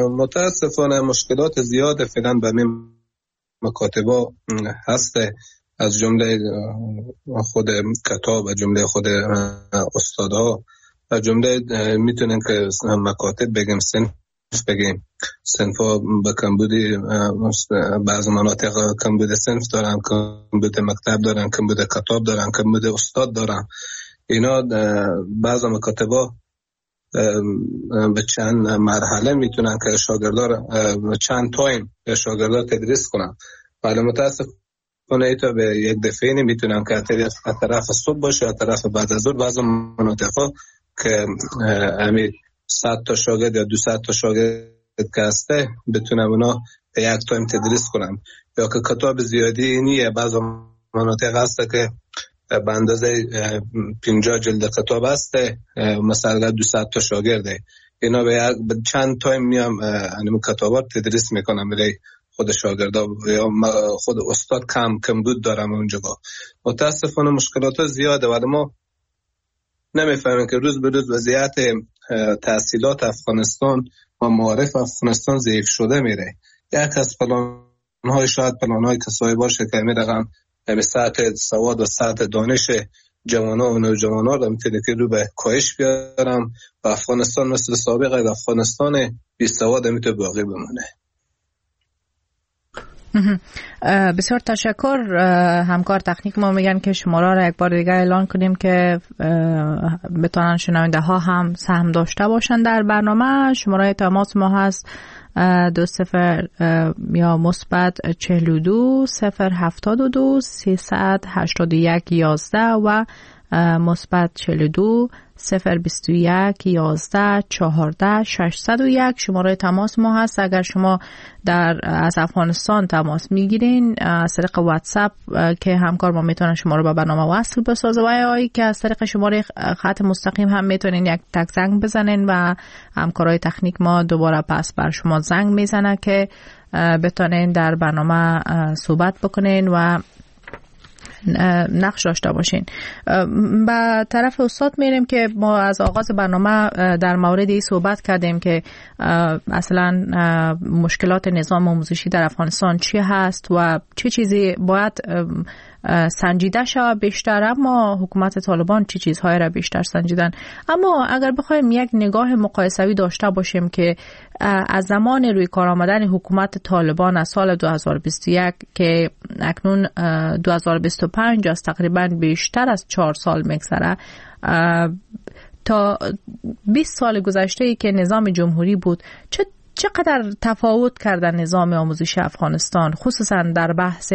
متاسفانه مشکلات زیاد فعلا به مکاتبا هست. از جمله خود کتاب و جمله خود استادها و جمله میتونن که مکاتب بگیم، صنف بگیم، صنفا به کمبودی بعض مناطق کمبود صنف دارن، کمبود مکتب دارن، کمبود کتاب دارن، کمبود استاد دارن. اینا بعض مکاتبا به چند مرحله میتونن که شاگردار چند تایم به شاگردار تدریس کنن، ولی متاسفانه ایتا به یک دفعه نمیتونن که از طرف صبح باشه از طرف بعد از ظهر. بعض مناطقا که همین 100 تا شاگرد یا 200 تا شاگرد که هسته بتونن اونا به یک تایم تدریس کنن، یا که کتاب زیادی نیه. بعض مناطق هسته که به اندازه 50 جلد کتاب هسته، مثلا 200 تا شاگرده، اینا به چند تایم میام انم کتابات تدریس میکنم برای خود شاگردا یا خود استاد کم بود دارم اونجا. متاسفانه مشکلات زیاده ولی ما نمیفهمیم که روز به روز وضعیت تحصیلات افغانستان و معارف افغانستان ضعیف شده میره. یک از پلان‌های شاید پلان‌های کسایی باشه که میرقم به سطح سواد و سطح دانش جوانان و نوجوانان رو میتونه که رو به کاهش بیارم و افغانستان مثل سابق افغانستان بی سواد میتونه باقی بمونه.
بسیار تشکر. همکار تکنیک ما میگن که شماره را یک بار دیگه اعلان کنیم که بتونن شنونده ها هم سهم داشته باشن در برنامه. شماره تماس ما هست 20 یا مثبت 42 072 381 11 و مثبت 42 021 11 14 601 شماره تماس ما هست. اگر شما از افغانستان تماس میگیرین از طریق واتساپ که همکار ما میتونن شما رو به برنامه وصل بسازه، و یا که از طریق شماره خط مستقیم هم میتونین یک تک زنگ بزنین و همکارای تکنیک ما دوباره پس بر شما زنگ میزنه که بتونین در برنامه صحبت بکنین و نقش داشته باشین. به طرف استاد میریم که ما از آغاز برنامه در مورد این صحبت کردیم که اصلا مشکلات نظام آموزشی در افغانستان چی هست و چه چیزی باید سنجیده شود بیشتر، اما حکومت طالبان چه چیزهای را بیشتر سنجیدن. اما اگر بخوایم یک نگاه مقایسوی داشته باشیم که از زمان روی کار آمدن حکومت طالبان از سال 2021 که اکنون 2025 است، تقریبا بیشتر از 4 سال میگذره، تا 20 سال گذشته که نظام جمهوری بود، چقدر تفاوت کرده نظام آموزشی افغانستان، خصوصا در بحث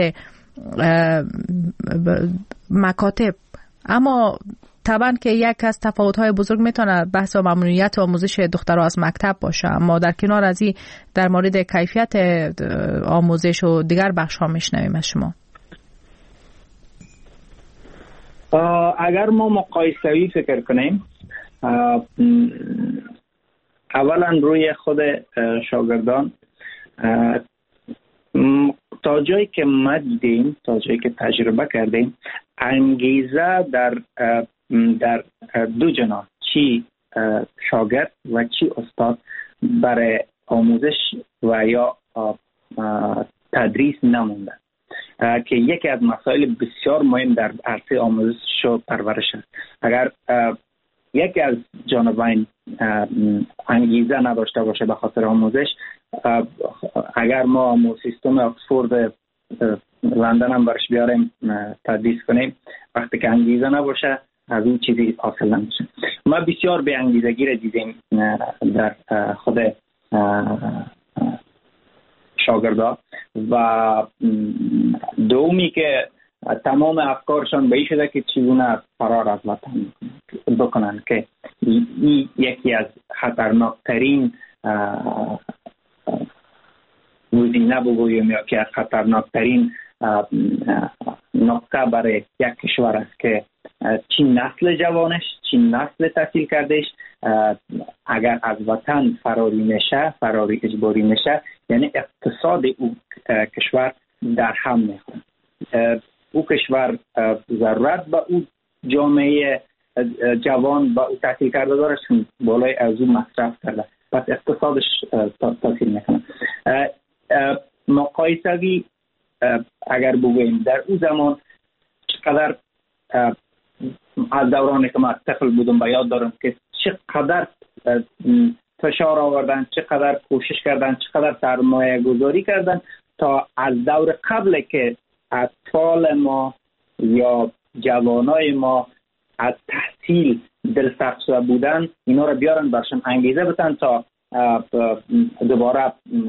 مکاتب. اما طبعا که یک از تفاوت‌های بزرگ میتونه بحث ممنوعیت آموزش دخترها از مکتب باشه، اما در کنار از این در مورد کیفیت آموزش و دیگر بخش‌ها میشنویم از شما.
اگر ما مقایسوی فکر کنیم، اولا روی خود شاگردان تا جایی که ما دیدیم، تا جایی که تجربه کردیم، انگیزه در دو جناح، چی شاگرد و چی استاد، برای آموزش و یا تدریس نمونده که یکی از مسائل بسیار مهم در عرصه آموزش و پرورش است. اگر یکی از جانبین انگیزه نداشته باشه به خاطر آموزش، اگر ما سیستم اکسفورد لندن هم برش بیاریم تدریس کنیم، وقتی که انگیزه نباشه از این چیزی حاصل نمیشه. ما بسیار به انگیزگی را دیدیم در خود شاگردا و دومی که تمام افکارشان به این شده که چیزونه فرار از وطن بکنن که این یکی از خطرناکترین گزینه بگویم یا که از خطرناکترین نقطه برای یک کشور است که چی نسل جوانش، چی نسل تحصیل کردهش اگر از وطن فراری اجباری نشه، یعنی اقتصاد او کشور در هم میخوره. او کشور ضرورت به او جامعه جوان با او تحصیل کرده داره، چون بالای از او مصرف کرده، پس اقتصادش تاثیر میکنه. مقایسوی اگر بگوییم، در او زمان چقدر از دورانی که ما طفل بودم به یاد دارم که چقدر فشار آوردن، چقدر کوشش کردن، چقدر سرمایه گذاری کردن تا از دور قبل که اطفال ما یا جوانای ما از تحصیل دلسرد بودن اینا رو بیارن برشان انگیزه بتن تا دوباره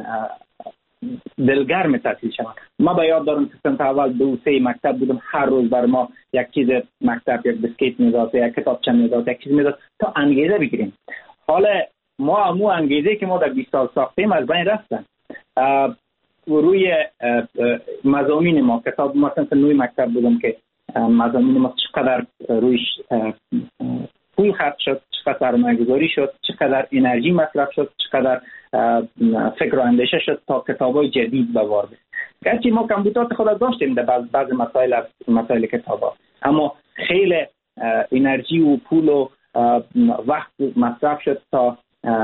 دلگرم تحصیل شوند. ما به یاد دارم که سنت اول 2-3 مکتب بودم، هر روز بر ما یک چیز مکتب، یک بسکیت میداد، یک کتابچه میداد، یک چیز میداد تا انگیزه بگیریم. حالا ما امو انگیزه که ما در 20 سال ساختیم از بین رفتن. روی مضامین ما کتاب مثلا نوی مکتب بودم که مضامین ما چقدر رویش پول خرج شد، چقدر سرمایه‌گذاری شد، چقدر انرژی مصرف شد، چقدر فکر و اندیشه شد تا کتابای جدید بوارد. گرچه ما کامپیوتر خود داشتیم در بعض مسائل کتابا، اما خیلی انرژی و پول و وقت مصرف شد تا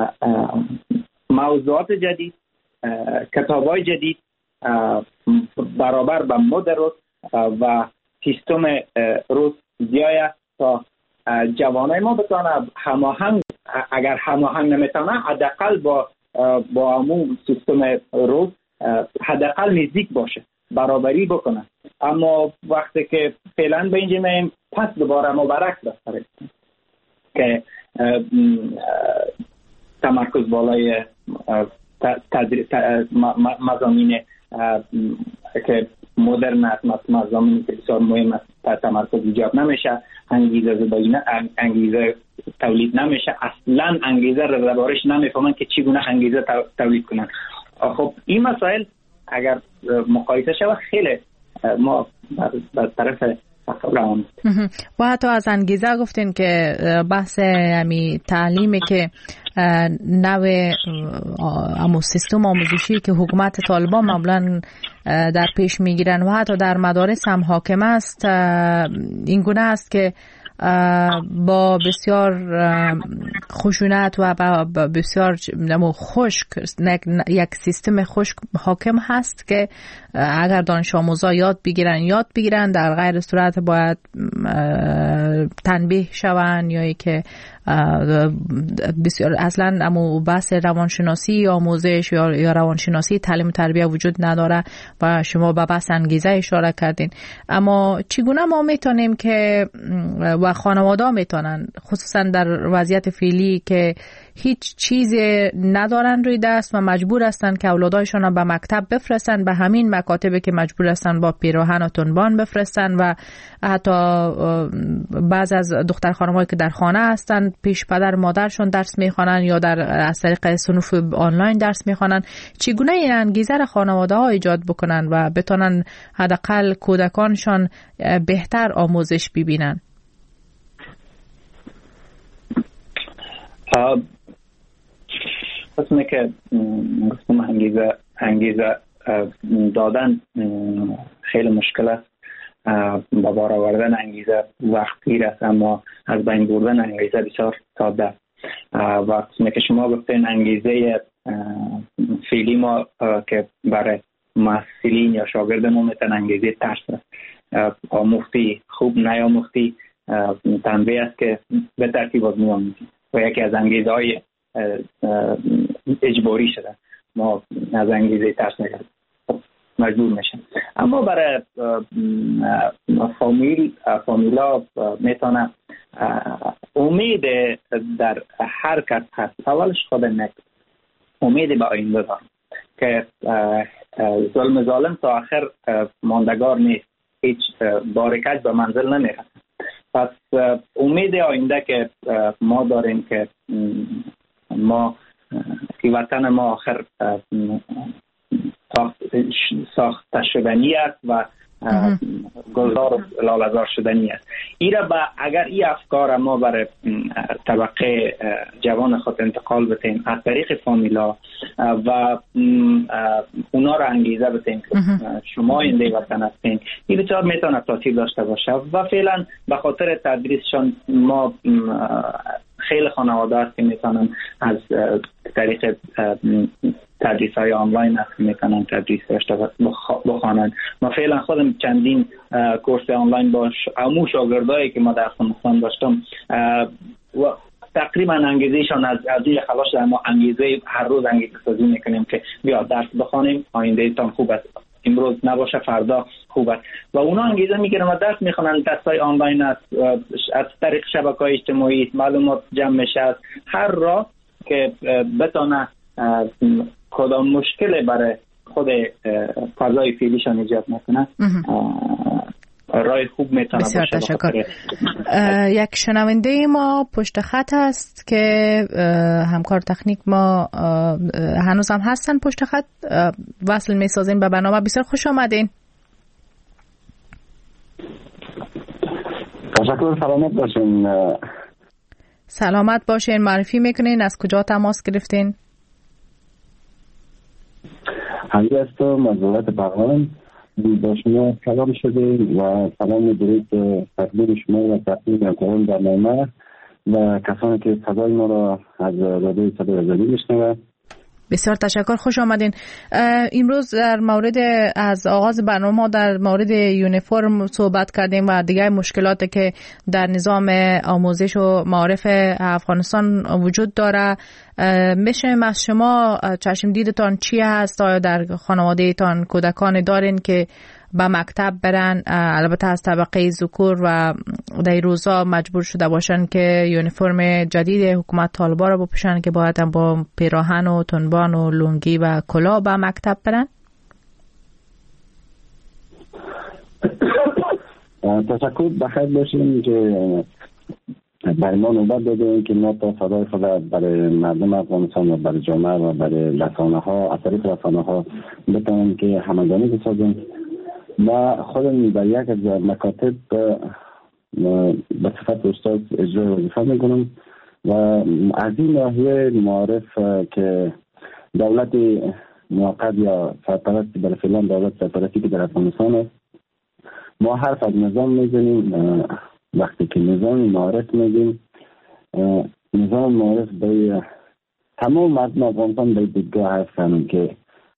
موضوعات جدید، کتابای جدید برابر با مد روز و سیستم روز بیاید تا جوانای ما بتونه هماهنگ، اگر هماهنگ نمیتونه حداقل با همون سیستم روز حداقل نزدیک باشه، برابری بکنه. اما وقتی که فعلا به اینجا میم پس دوباره ما برعکس داریم که تمرکز بالای مضامین که مدرن است، مضامینی که بسیار مهم است تمرکز ایجاد نمیشه، انگیزه تولید نمیشه، اصلا انگیزه رو دربارش نمیفهمن که چگونه انگیزه تولید کنن. خب این مسائل اگر مقایسه شود خیلی ما بر طرف روان.
و حتی از انگیزه گفتین که بحث تعلیمی که نوع سیستم آموزشی که حکومت طالبان معمولا در پیش میگیرن و حتی در مدارس هم حاکم است این گونه است که با بسیار خشونت و بسیار خشک، یک سیستم خشک حاکم هست که اگر دانش آموزا یاد بگیرن در غیر صورت باید تنبیه شوند یا که بسیار اصلا امو بحث روانشناسی آموزش یا روانشناسی تعلیم و تربیت وجود نداره و شما به بحث انگیزه اشاره کردین. اما چگونه ما میتونیم که و خانواده میتونن خصوصا در وضعیت فعلی که هیچ چیز ندارن روی دست و مجبور هستن که اولادایشون به مکتب بفرستن، به همین مکاتبی که مجبور هستن با پیراهن و تنبان بفرستن و حتی بعض از دختر خانم‌هایی که در خانه هستن پیش پدر مادرشون درس میخوانن یا از طریق صنوف آنلاین درس میخوانن. چگونه این انگیزه را خانواده‌ها ایجاد بکنن و بتونن حداقل کودکانشون بهتر آموزش ببینن؟
قسمه که گفتم انگیزه دادن خیلی مشکل است. با بار آوردن انگیزه وقت گیر است، اما از بین بردن انگیزه بسیار ساده. و قسمه که شما گفتین انگیزه فعلی ما که برای محصلین یا شاگرد ما میتن انگیزه ترس است. آموختی خوب نیاموختی تنبیه است که به ترتیب از میآموزی و یکی از انگیزه های اجباری شده. ما از انگیزه ترس نگرد مجبور میشن. اما برای فامیلا میتونه امید در هر کس هست. اولش خود امید به آینده دارم که ظلم تا آخر ماندگار نیست، هیچ بارکت به منزل نمیرسه. پس امید آینده که ما داریم که ما که وطن ما آخر ساخته شدنی است و گلزار و لاله‌زار شدنی است. اگر این افکار ما برای طبقه جوان خود انتقال بتیم از طریق فامیلا و اونا را انگیزه بتیم که شما اینده وطن هستین، این بسیار میتونه تاثیر داشته باشه. و فعلا به خاطر تدریسشان ما خیلی خانواده هست که میتونن از طریق تدریس‌های آنلاین است میکنن تدریس بخوانند. ما فعلا خودم چندین کورس آنلاین با عمو شاگردایی که ما در افغانستان داشتم و تقریبا انگیزهشان از این خلاص در ما انگیزه هر روز انگیزه سازی میکنیم که بیا درس بخوانیم، آینده تان خوب است، امروز نباشه فردا خوب است و اونا انگیزه میگیرن و درس میخونن. درس‌های آنلاین است، از طریق شبکه‌های اجتماعی معلومات جمع میشه، هر راه که بتونه کدام مشکل برای خود فضای فعلیشان ایجاد نکنه رای خوب میتونه باشه.
بسیار تشکر. یک شنونده ما پشت خط است که همکار تکنیک ما هنوز هم هستن پشت خط، وصل میسازیم به برنامه. بسیار خوش آمدین.
تشکر. سلامت باشین.
سلامت باشین. معرفی میکنین از کجا تماس گرفتین؟
علی هستم از ولایت بغلان. با شما سلام شده و سلام درود تقدیم شما و تقدیم همکاران برنامه و کسانی که صدای ما را از رادیوی صدای آزادی میشنوند.
بسیار تشکر. خوش آمدین. امروز در مورد از آغاز برنامه در مورد یونیفرم صحبت کردیم و دیگه مشکلاتی که در نظام آموزش و معارف افغانستان وجود داره. میشم از شما چشم دیدتان چی هست؟ آیا در خانواده تان کودکان دارین که به مکتب برن، البته از طبقه ذکور و در روزا مجبور شده باشن که یونیفرم جدید حکومت طالبان را بپوشن که باید هم با پیراهن و تنبان و لنگی و کلاه به مکتب برن؟
تشکر. بخیر باشیم که برای ما نوبت دادیم که ما تا صدای خود برای مردم افغانستان و برای جامعه و برای رسانه ها از طریق رسانه ها بتونیم که همگانی بسازیم و خودم در یک از مکاتب به صفت استاد اجرای وظیفه میکنم و از این ناحیه معارف که دولت موقت یا سرپرستی برای فعلا دولت سرپرستی که در افغانستان است، ما حرف از نظام میزنیم. وقتی که نظام معارف میگیم، نظام معارف به تمام مردم افغانستان به دیدگاه هستند که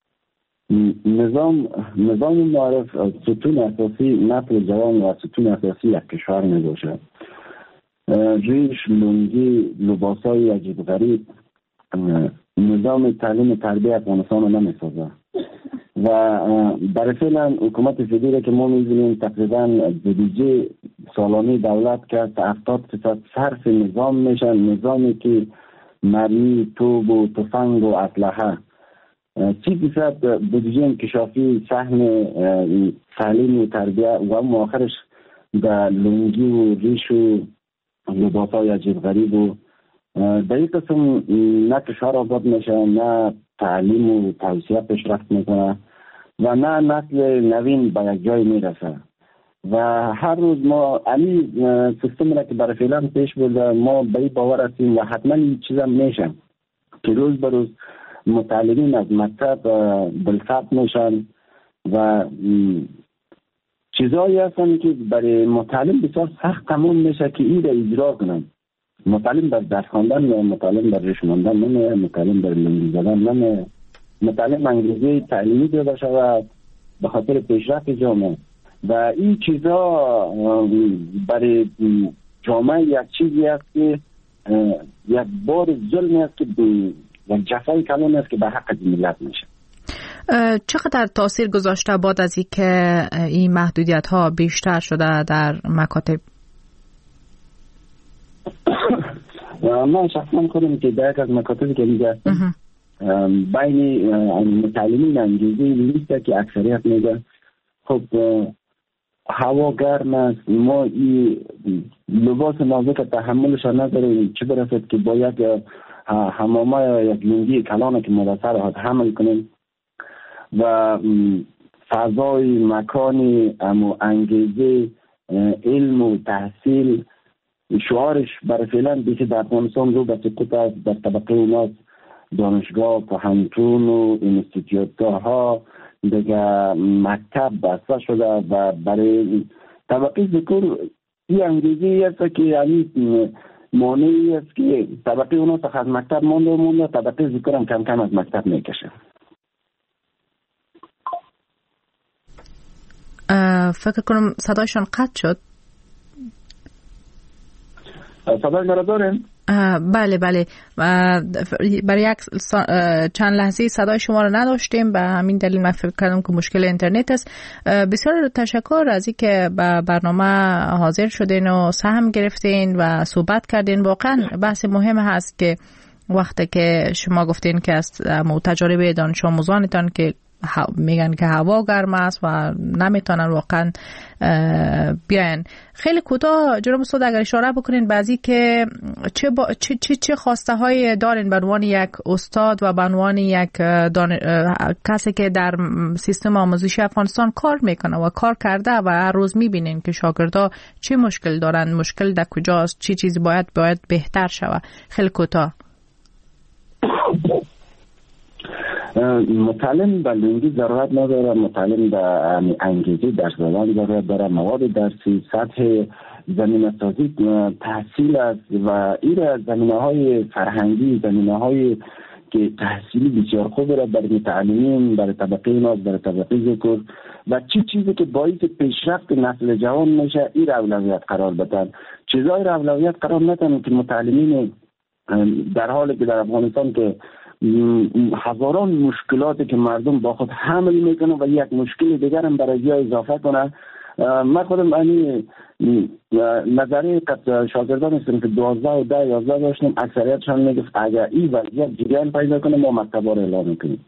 نظام معارف ستون اساسی نسل جوان و ستون اساسی یک کشور میباشد. ریش، لنگی، لباسای عجیب غریب نظام تعلیم تربیت افغانستان رو نمیسازه و برای فعلا حکومت فدرال که ما می‌بینیم تقریبا بودجه سالانه دولت که 70% صرف نظام میشن، نظامی که مرمی، توپ و تفنگ و اسلحه. 30% بودجه انکشافی سهم تعلیم و تربیت و آخرش در لنگی و ریش و لباسای عجیب غریب و در این قسم نه کشور آباد میشه، نه تعلیم و توسعه پیشرفت میکنه و نه نسل نوین به یک جای میرسه و هر روز ما این سیستم را که برای فعلا پیش برده ما به این باور هستیم و حتما این چیز هم میشه که روز به روز متعلمین از مکتب بلفت میشن و چیزایی هستن که برای متعلم بسیار سخت تمام میشه که این را اجرا کنن. متعلم در درس خواندن نه، متعلم در ریش ماندن نه، متعلم در لنگی زدن نه، متعلم انگیزه تعلیمی داده شود به خاطر پیشرفت جامعه و این چیزا برای جامعه یک چیزی است که یک بار ظلمی است که یک جفای کلان است که به حق ملت میشه.
چقدر تاثیر گذاشته بعد از اینکه این محدودیت ها بیشتر شده در مکاتب؟
من شخصا خودم که در یک از مکاتبی که میگه بین متعلمین انگیزه نیست که اکثریت میگه خب هوا گرم است، ما این لباس نازک تحملش نداریم، چه برسد که با یک حمامه یا یک لنگی کلانه که ما سر حمل کنیم و فضای مکانی انگیزه علم و تحصیل شعارش برای فعلا بیشتر در افغانستان رو به سقوط است. در طبقه اوناس دانشگاه، پهنتون و انستیتیوت ها دیگه مکتب بسته شده و برای طبقه ذکور این انگیزه است که یعنی مانعی است که طبقه اوناس از مکتب مونده، طبقه ذکور هم کم کم از مکتب میکشه.
فکر کنم صدایشان قطع شد.
صدای مرا دارین؟
بله برای یک چند لحظه صدای شما رو نداشتیم، به همین دلیل من فکر کردم که مشکل اینترنت است. بسیار تشکر از این که به برنامه حاضر شدین و سهم گرفتین و صحبت کردین. واقعا بحث مهم هست که وقتی که شما گفتین که از تجارب دانش آموزانتان که میگن که هوا گرم است و نمیتونن واقعا بیاین، خیلی کوتاه جناب استاد اگر اشاره بکنین بعضی که چه خواسته های دارین به عنوان یک استاد و به عنوان یک کسی که در سیستم آموزشی افغانستان کار میکنه و کار کرده و هر روز میبینین که شاگردا چه مشکل دارن، مشکل در کجاست، چه چیزی باید بهتر شود. خیلی کوتاه.
متعلم به لنگی ضرورت نداره، متعلم به انگیزه درس دادن ضرورت داره، مواد درسی، سطح زمینه سازی تحصیل است و این زمینه های فرهنگی، زمینه های که تحصیلی بسیار خوب را برای متعلمین، برای طبقه ما، برای طبقه ذکر و چیزی که باعث پیشرفت نسل جوان میشه این اولویت قرار بدن. چیزای را اولویت قرار ندن که متعلمین در حالی که در افغانستان که هزاران مشکلاتی که مردم با خود حمل میکنه و یک مشکل دیگر هم برای جای اضافه کنه. من خودم نظری شاگردان هستم که 12 و 10 11 داشتیم، اکثریتشان میگفت اگر این وضعیت جریان پیدا کنه ما مکتب رو اعلام میکنیم.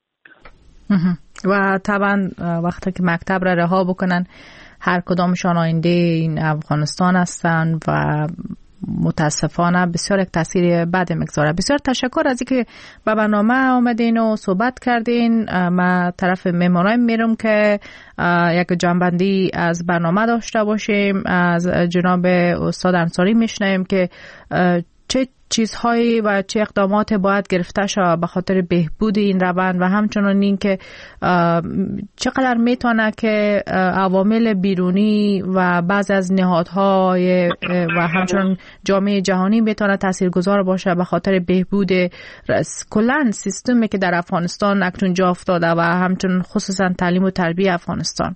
و طبعا وقتی که مکتب را رها بکنن هر کدامشان آینده این افغانستان هستن و متاسفانه بسیار یک تاثیر بد میگذاره. بسیار تشکر از اینکه به برنامه آمدین و صحبت کردین. من طرف مهمانای میرم که یک جنبندی از برنامه داشته باشیم. از جناب استاد انصاری میشنویم که چه چیزهایی و چه اقدامات باید گرفته شود به خاطر بهبود این روند و همچنان این که چقدر میتونه که عوامل بیرونی و بعض از نهادهای و همچنان جامعه جهانی میتونه تاثیرگذار باشه به خاطر بهبود کلا سیستمی که در افغانستان اکنون جا افتاده و همچنان خصوصا تعلیم و تربیت افغانستان.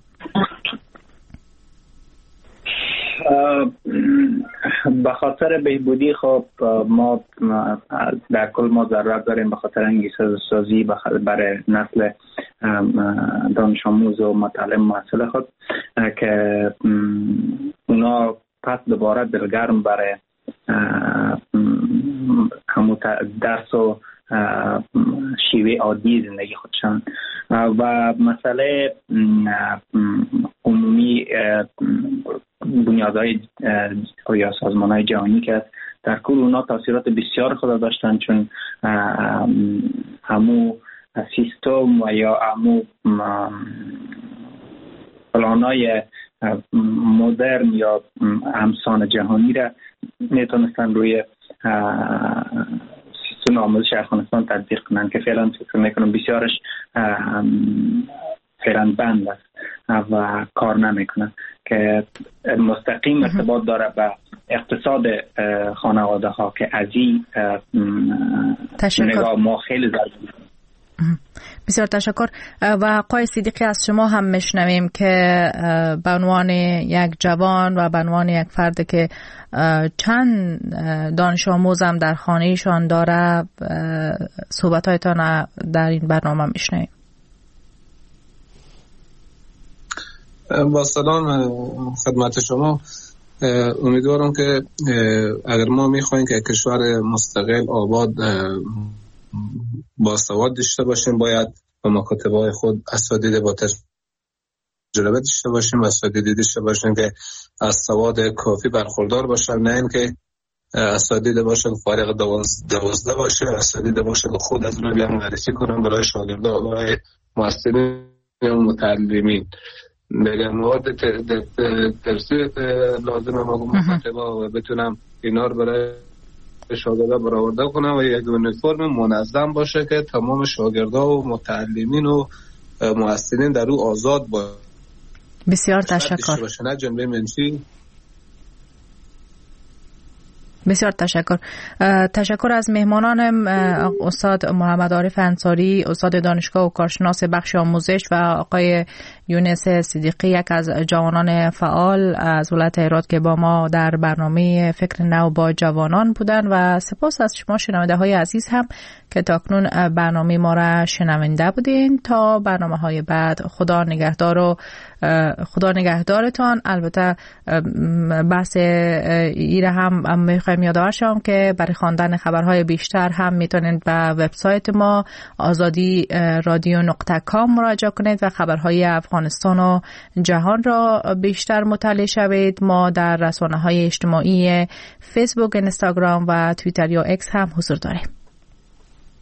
به خاطر بهبودی خب ما در کل ما ضرورت داریم به خاطر انگیزه سازی برای نسل دانش آموز و متعلم محصل خود که اونا پس دوباره دلگرم برای درس و شیوه عادی زندگی خودشان و مسئله عمومی بنیادهای یا سازمانهای جهانی که در کل اونا تاثیرات بسیار خود داشتن، چون همو سیستم و یا همو پلانای مدرن یا همسان جهانی را میتونستن روی سیستم آموزش افغانستان تطبیق کنن که فعلا فکر میکنم بسیارش فعلا بند است و کار نمیکنه که مستقیم ارتباط داره به اقتصاد خانواده ها که از این نگاه ما خیلی ضروری.
بسیار تشکر. و آقای صدیقی از شما هم میشنویم که به عنوان یک جوان و به عنوان یک فرد که چند دانش آموز هم در خانه‌شان داره صحبت‌هایتان در این برنامه میشنویم.
با سلام خدمت شما. امیدوارم که اگر ما میخوایم که کشور مستقل آباد با سواد داشته باشیم باید با مکاتبه‌های خود اساتید با تجربه داشته باشیم، اساتید داشته باشیم که از سواد کافی برخوردار باشن، نه اینکه اساتید باشن فارغ 12 باشه، اساتید باشن خود از رو بیان معرفی کنن برای شاگردان برای محصلین و متعلمین. بگم مواد درسی لازمه ما مکاتبه و بتونم اینا رو برای شاگردا برآورده کنم و یک یونیفرم منظم باشه که تمام شاگردا و متعلمین و محصلین در او آزاد باشه.
بسیار تشکر.
نه جنبه منفی.
بسیار تشکر. تشکر از مهمانانم، استاد محمد عارف انصاری، استاد دانشگاه و کارشناس بخش آموزش و آقای یونس صدیقی، یک از جوانان فعال از ولایت هرات که با ما در برنامه فکر نو با جوانان بودن و سپاس از شما شنونده های عزیز هم که تاکنون برنامه ما را شنونده بودین. تا برنامه های بعد خدا نگهدارتان. البته بحث ایره هم میخوایم یادآور شم که برای خواندن خبرهای بیشتر هم میتونید به وبسایت ما azadi.radio.com مراجعه کنید و خبرهای افغانستان و جهان را بیشتر مطالعه شوید. ما در رسانه‌های اجتماعی فیسبوک، اینستاگرام و توییتر یا اکس هم حضور داریم.